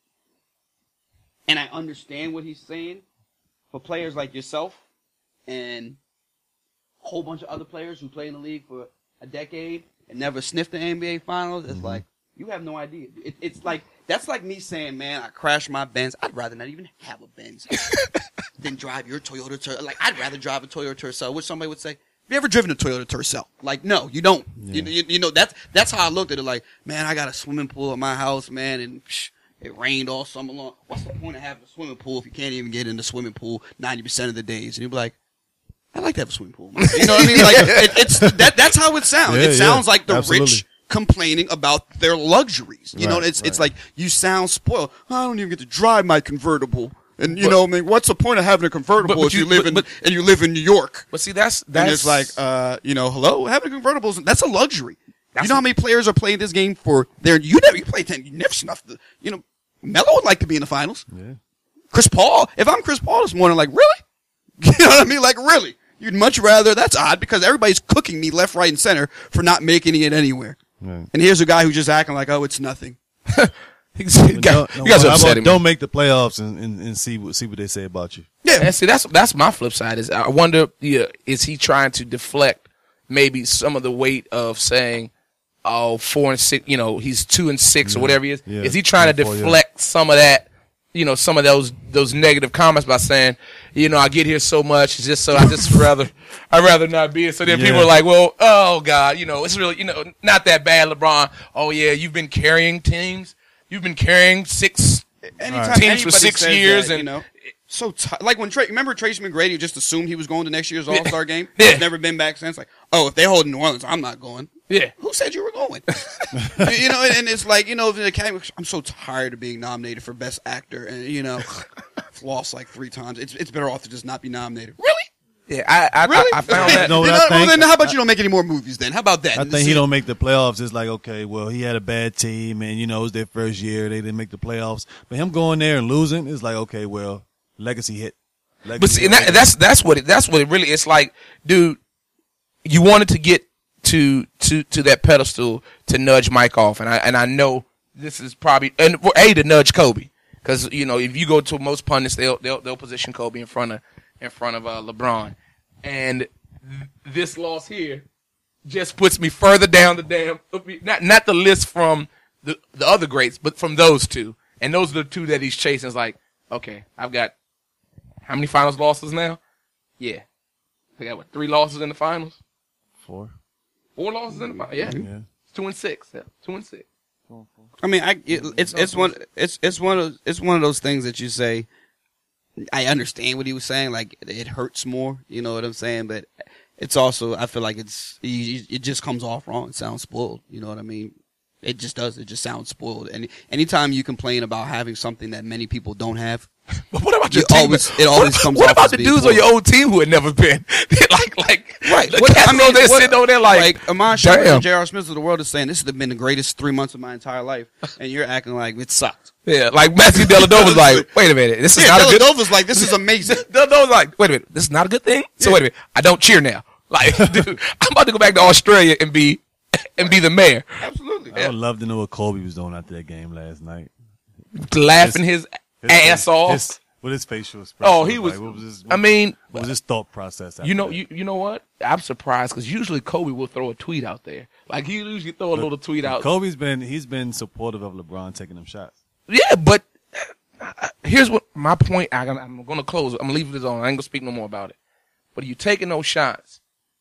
and I understand what he's saying. For players like yourself and a whole bunch of other players who play in the league for a decade and never sniffed the NBA Finals, it's like you have no idea. It's like that's like me saying, "Man, I crashed my Benz. I'd rather not even have a Benz than drive your Toyota Tercel. Like I'd rather drive a Toyota Tercel." Which somebody would say, "Have you ever driven a Toyota Tercel?" Like, no, you don't. Yeah. You know that's how I looked at it. Like, man, I got a swimming pool at my house, man, and it rained all summer long. What's the point of having a swimming pool if you can't even get in the swimming pool 90% of the days? And you'd be like, I like to have a swimming pool. Man. You know what I mean? Like that's how it sounds. Yeah, it sounds like the absolutely. rich complaining about their luxuries. You know, Right, it's like you sound spoiled. I don't even get to drive my convertible. And you know, I mean, what's the point of having a convertible if you live in New York? But see, that's And it's like, hello, having a convertible that's a luxury. You know how many players are playing this game for their? You play 10. You never snuffed the. Melo would like to be in the finals. Yeah. Chris Paul. If I'm Chris Paul this morning, like really, you know what I mean? Like really, you'd much rather. That's odd because everybody's cooking me left, right, and center for not making it anywhere. Right. And here's a guy who's just acting like, oh, it's nothing. you guys upset him. Don't make the playoffs and see what they say about you. Yeah. And see, that's my flip side. Is I wonder, is he trying to deflect maybe some of the weight of saying, oh, 4 and 6, he's 2 and 6 or whatever he is. Yeah. Is he trying to 4, deflect some of that, some of those negative comments by saying, I get here so much, it's just so I'd rather not be here. So then Yeah. people are like, well, oh God, it's really, not that bad, LeBron. Oh yeah, you've been carrying teams. You've been carrying 6 Anytime teams for anybody 6 says years, that, and so like when remember Tracy McGrady just assumed he was going to next year's All-Star game. Yeah. He's never been back since. Like, oh, if they hold New Orleans, I'm not going. yeah. Who said you were going? And it's like, the Academy, I'm so tired of being nominated for Best Actor, and I've lost like 3 times. It's better off to just not be nominated. Really? Yeah, I Really? found that. No, Then I think- then how about you don't make any more movies then? How about that? I think he don't make the playoffs. It's like, okay, well, he had a bad team, and it was their first year. They didn't make the playoffs. But him going there and losing, it's like, okay, well, legacy hit. But see, and that's what it really is. Like, dude, you wanted to get to that pedestal to nudge Mike off, and I know this is probably to nudge Kobe, because if you go to most pundits, they'll position Kobe in front of LeBron, and this loss here just puts me further down the damn not the list from the other greats, but from those two, and those are the two that he's chasing. It's like, okay, I've got how many finals losses now? Yeah, I got 3 losses in the finals, 4 losses in the finals. Yeah, Yeah. 2 and 6. Yeah, 2 and 6. I mean, it's one of those things that you say. I understand what he was saying. Like it hurts more. You know what I'm saying? But it's also, I feel like it just comes off wrong. It sounds spoiled. You know what I mean? It just does. It just sounds spoiled. And anytime you complain about having something that many people don't have, But what about your You team? always- it always comes What off about as the being dudes on your old team who had never been? right? The cats over there sitting over there like Amon Shepard damn. and J.R. Smith of the world is saying this has been the greatest 3 months of my entire life, and you're acting like it sucked. Yeah, like Matthew Dellavedova was like, wait a minute, this is Yeah, not a good. Dellavedova's like, this is amazing. Dellavedova was like, wait a minute, this is not a good thing. So wait a minute, I don't cheer now. Like, dude, I'm about to go back to Australia and be the mayor, Absolutely. I would love to know what Kobe was doing after that game last night. laughing his ass off. With his facial expression. Oh, he was. Like, what was his, I mean, what was his thought process? After you know, that? you know what? I'm surprised because usually Kobe will throw a tweet out there. Like he usually throw a little tweet out. Kobe's been supportive of LeBron taking them shots. Yeah, but here's what my point. I'm going to close. I'm going to leave this on. I ain't going to speak no more about it. But you taking those shots,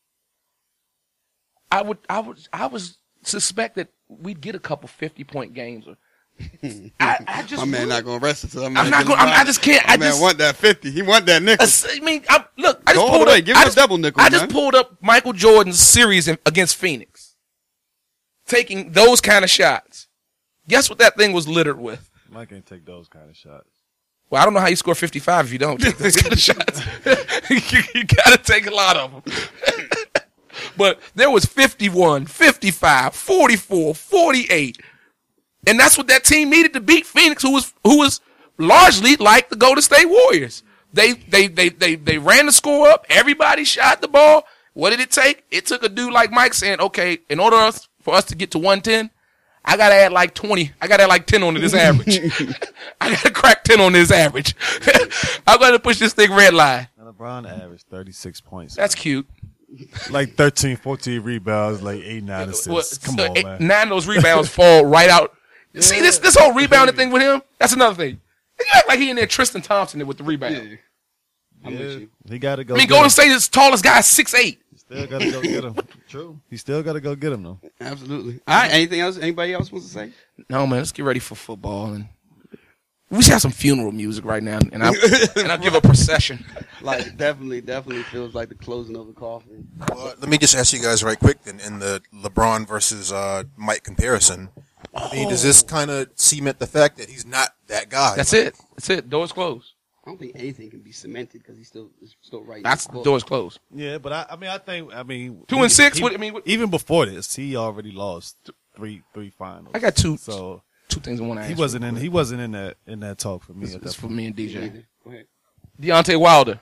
I would suspect that we'd get a couple 50-point games. I just My man not gonna rest until I'm not going. I just can't. My man want that 50. He want that nickel. I mean, look. I just Go all pulled the way. up. Give him I a just, double nickel, I just man. pulled up Michael Jordan's series against Phoenix, taking those kind of shots. Guess what that thing was littered with? Mike can't take those kind of shots. Well, I don't know how you score 55 if you don't take those kind of shots. you got to take a lot of them. But there was 51, 55, 44, 48. And that's what that team needed to beat Phoenix, who was largely like the Golden State Warriors. They ran the score up. Everybody shot the ball. What did it take? It took a dude like Mike saying, okay, in order for us to get to 110, I got to add like 20. I got to add like 10 onto this average. I got to crack 10 on this average. I'm going to push this thing red line. And LeBron averaged 36 points. That's cute. Like 13, 14 rebounds, like 8, 9 assists. Come on, man. 9 of those rebounds fall right out. See, this whole rebounding thing with him, that's another thing. You act like he in there Tristan Thompson with the rebound. Yeah. I'm with you. He got to go. I mean, Golden State is tallest guy is 6'8". Still got to go get him. True. He still got to go get him, though. Absolutely. All right. Anything else? Anybody else wants to say? No, man, let's get ready for football. And we should have some funeral music right now, and I'll give a procession. Like, definitely feels like the closing of the coffin. Let me just ask you guys right quick in the LeBron versus Mike comparison. I mean, does this kind of cement the fact that he's not that guy? That's it. Doors closed. I don't think anything can be cemented because he's still right. That's doors closed. Yeah, but I mean, 2 and 6. Even before this, he already lost three finals. I got two. So two things I want to ask. He wasn't in that talk for me. It's for me and DJ. Go ahead. Deontay Wilder.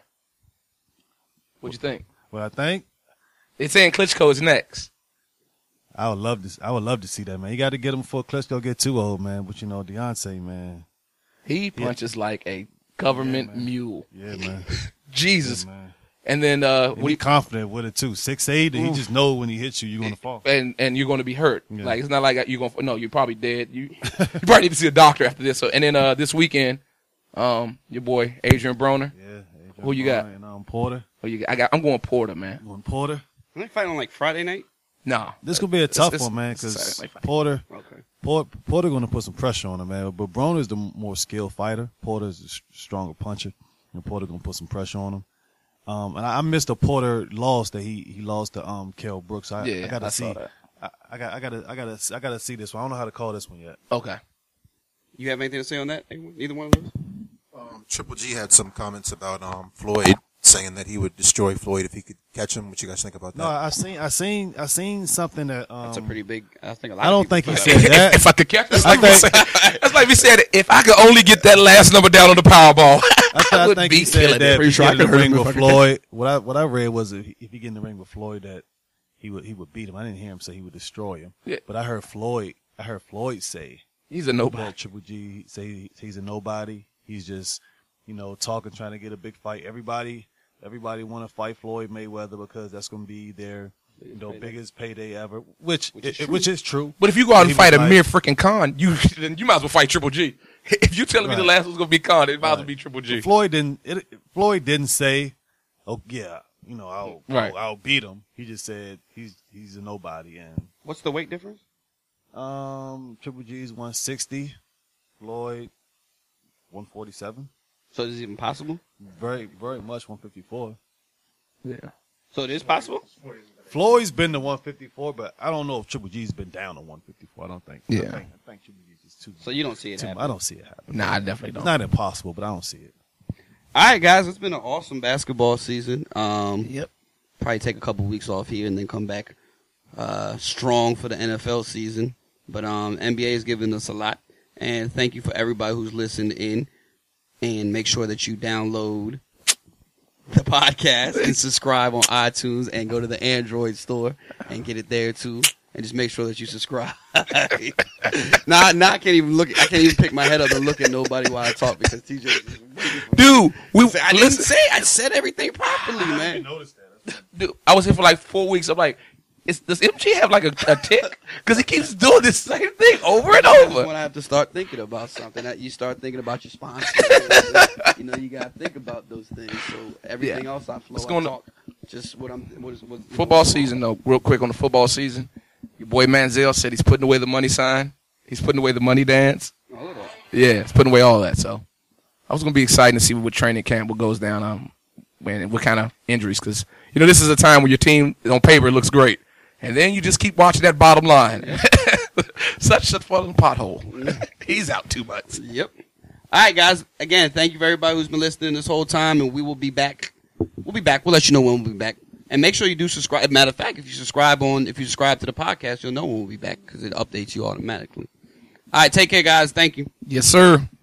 What'd you think? Well, I think They're saying Klitschko is next. I would love to see that, man. You got to get him before Klitschko get too old, man. But Deontay, man. He punches like a government mule. Yeah, man. Jesus. Yeah, man. And then He confident with it too. 6'8", and he just know when he hits you, you're gonna fall. And you're gonna be hurt. Yeah. Like it's not like you're gonna. No, you're probably dead. You probably need to see a doctor after this. So and then this weekend, your boy Adrian Broner. Yeah. Adrian Who you got? And Porter. Oh, I'm going Porter, man. Going Porter. Are they fighting on like Friday night? No, This gonna be a tough it's- one, man, it's because Saturday night fight. Porter. Okay. Porter gonna put some pressure on him, man. But Broner's the more skilled fighter. Porter's a stronger puncher, and Porter gonna put some pressure on him. And I missed the Porter loss that he lost to Kell Brooks. I gotta see. saw that. I gotta see this one. I don't know how to call this one yet. Okay. You have anything to say on that? Anyone? Either one of those? Triple G had some comments about Floyd, saying that he would destroy Floyd if he could catch him. What you guys think about that? No, I seen something that That's a pretty big. I think a lot. I don't of people think he thought said that. that. If I could catch, that's like, think- that's like we said. If I could only get that last number down on the Powerball, I would think be he said killing that it. if he get in the I could ring hurt him with if I could Floyd. What I read was if he get in the ring with Floyd that he would beat him. I didn't hear him say he would destroy him. Yeah. But I heard Floyd say he's a nobody. that Triple G say he's a nobody. He's just talking, trying to get a big fight. Everybody want to fight Floyd Mayweather because that's going to be their biggest payday ever, which is true. But if you go out and He fight was a like- mere freaking Khan, you might as well fight Triple G. If you're telling me the Right. last one's gonna be Khan, it might as well Right. be Triple G. Floyd didn't say, "Oh yeah, I'll beat him." He just said he's a nobody. And What's the weight difference? Triple G's 160, Floyd 147. So is it even possible? Very very much 154. Yeah. So it is possible. Floyd's been to 154, but I don't know if Triple G's been down to 154. I don't think. Yeah. I think Triple G's is too. So you don't see it too happening. I don't see it happening. Nah, I definitely It's don't. not impossible, but I don't see it. All right, guys, it's been an awesome basketball season. Yep. Probably take a couple weeks off here and then come back strong for the NFL season. But NBA has given us a lot, and thank you for everybody who's listened in. And make sure that you download the podcast and subscribe on iTunes and go to the Android store and get it there too. And just make sure that you subscribe. Nah, I can't even look. I can't even pick my head up and look at nobody while I talk because TJ. Is Dude, I didn't say. I said everything properly, man. Dude, I was here for like 4 weeks. I'm like, does MG have like a tick? Because he keeps doing this same thing over and That's over. when I have to start thinking about something. That you start thinking about your sponsor. You got to think about those things. So everything else I flow, What's going I on? talk. Just what I'm. What Football season, though, real quick on the football season. Your boy Manziel said he's putting away the money sign. He's putting away the money dance. Oh, look at that. Yeah, he's putting away all that. So I was going to be excited to see what training camp, what goes down, what kind of injuries. Because, this is a time where your team, on paper, looks great. And then you just keep watching that bottom line. Such a fun pothole. He's out too much. Yep. All right, guys. Again, thank you for everybody who's been listening this whole time, and we will be back. We'll be back. We'll let you know when we'll be back. And make sure you do subscribe. Matter of fact, if you subscribe to the podcast, you'll know when we'll be back because it updates you automatically. All right, take care, guys. Thank you. Yes, sir.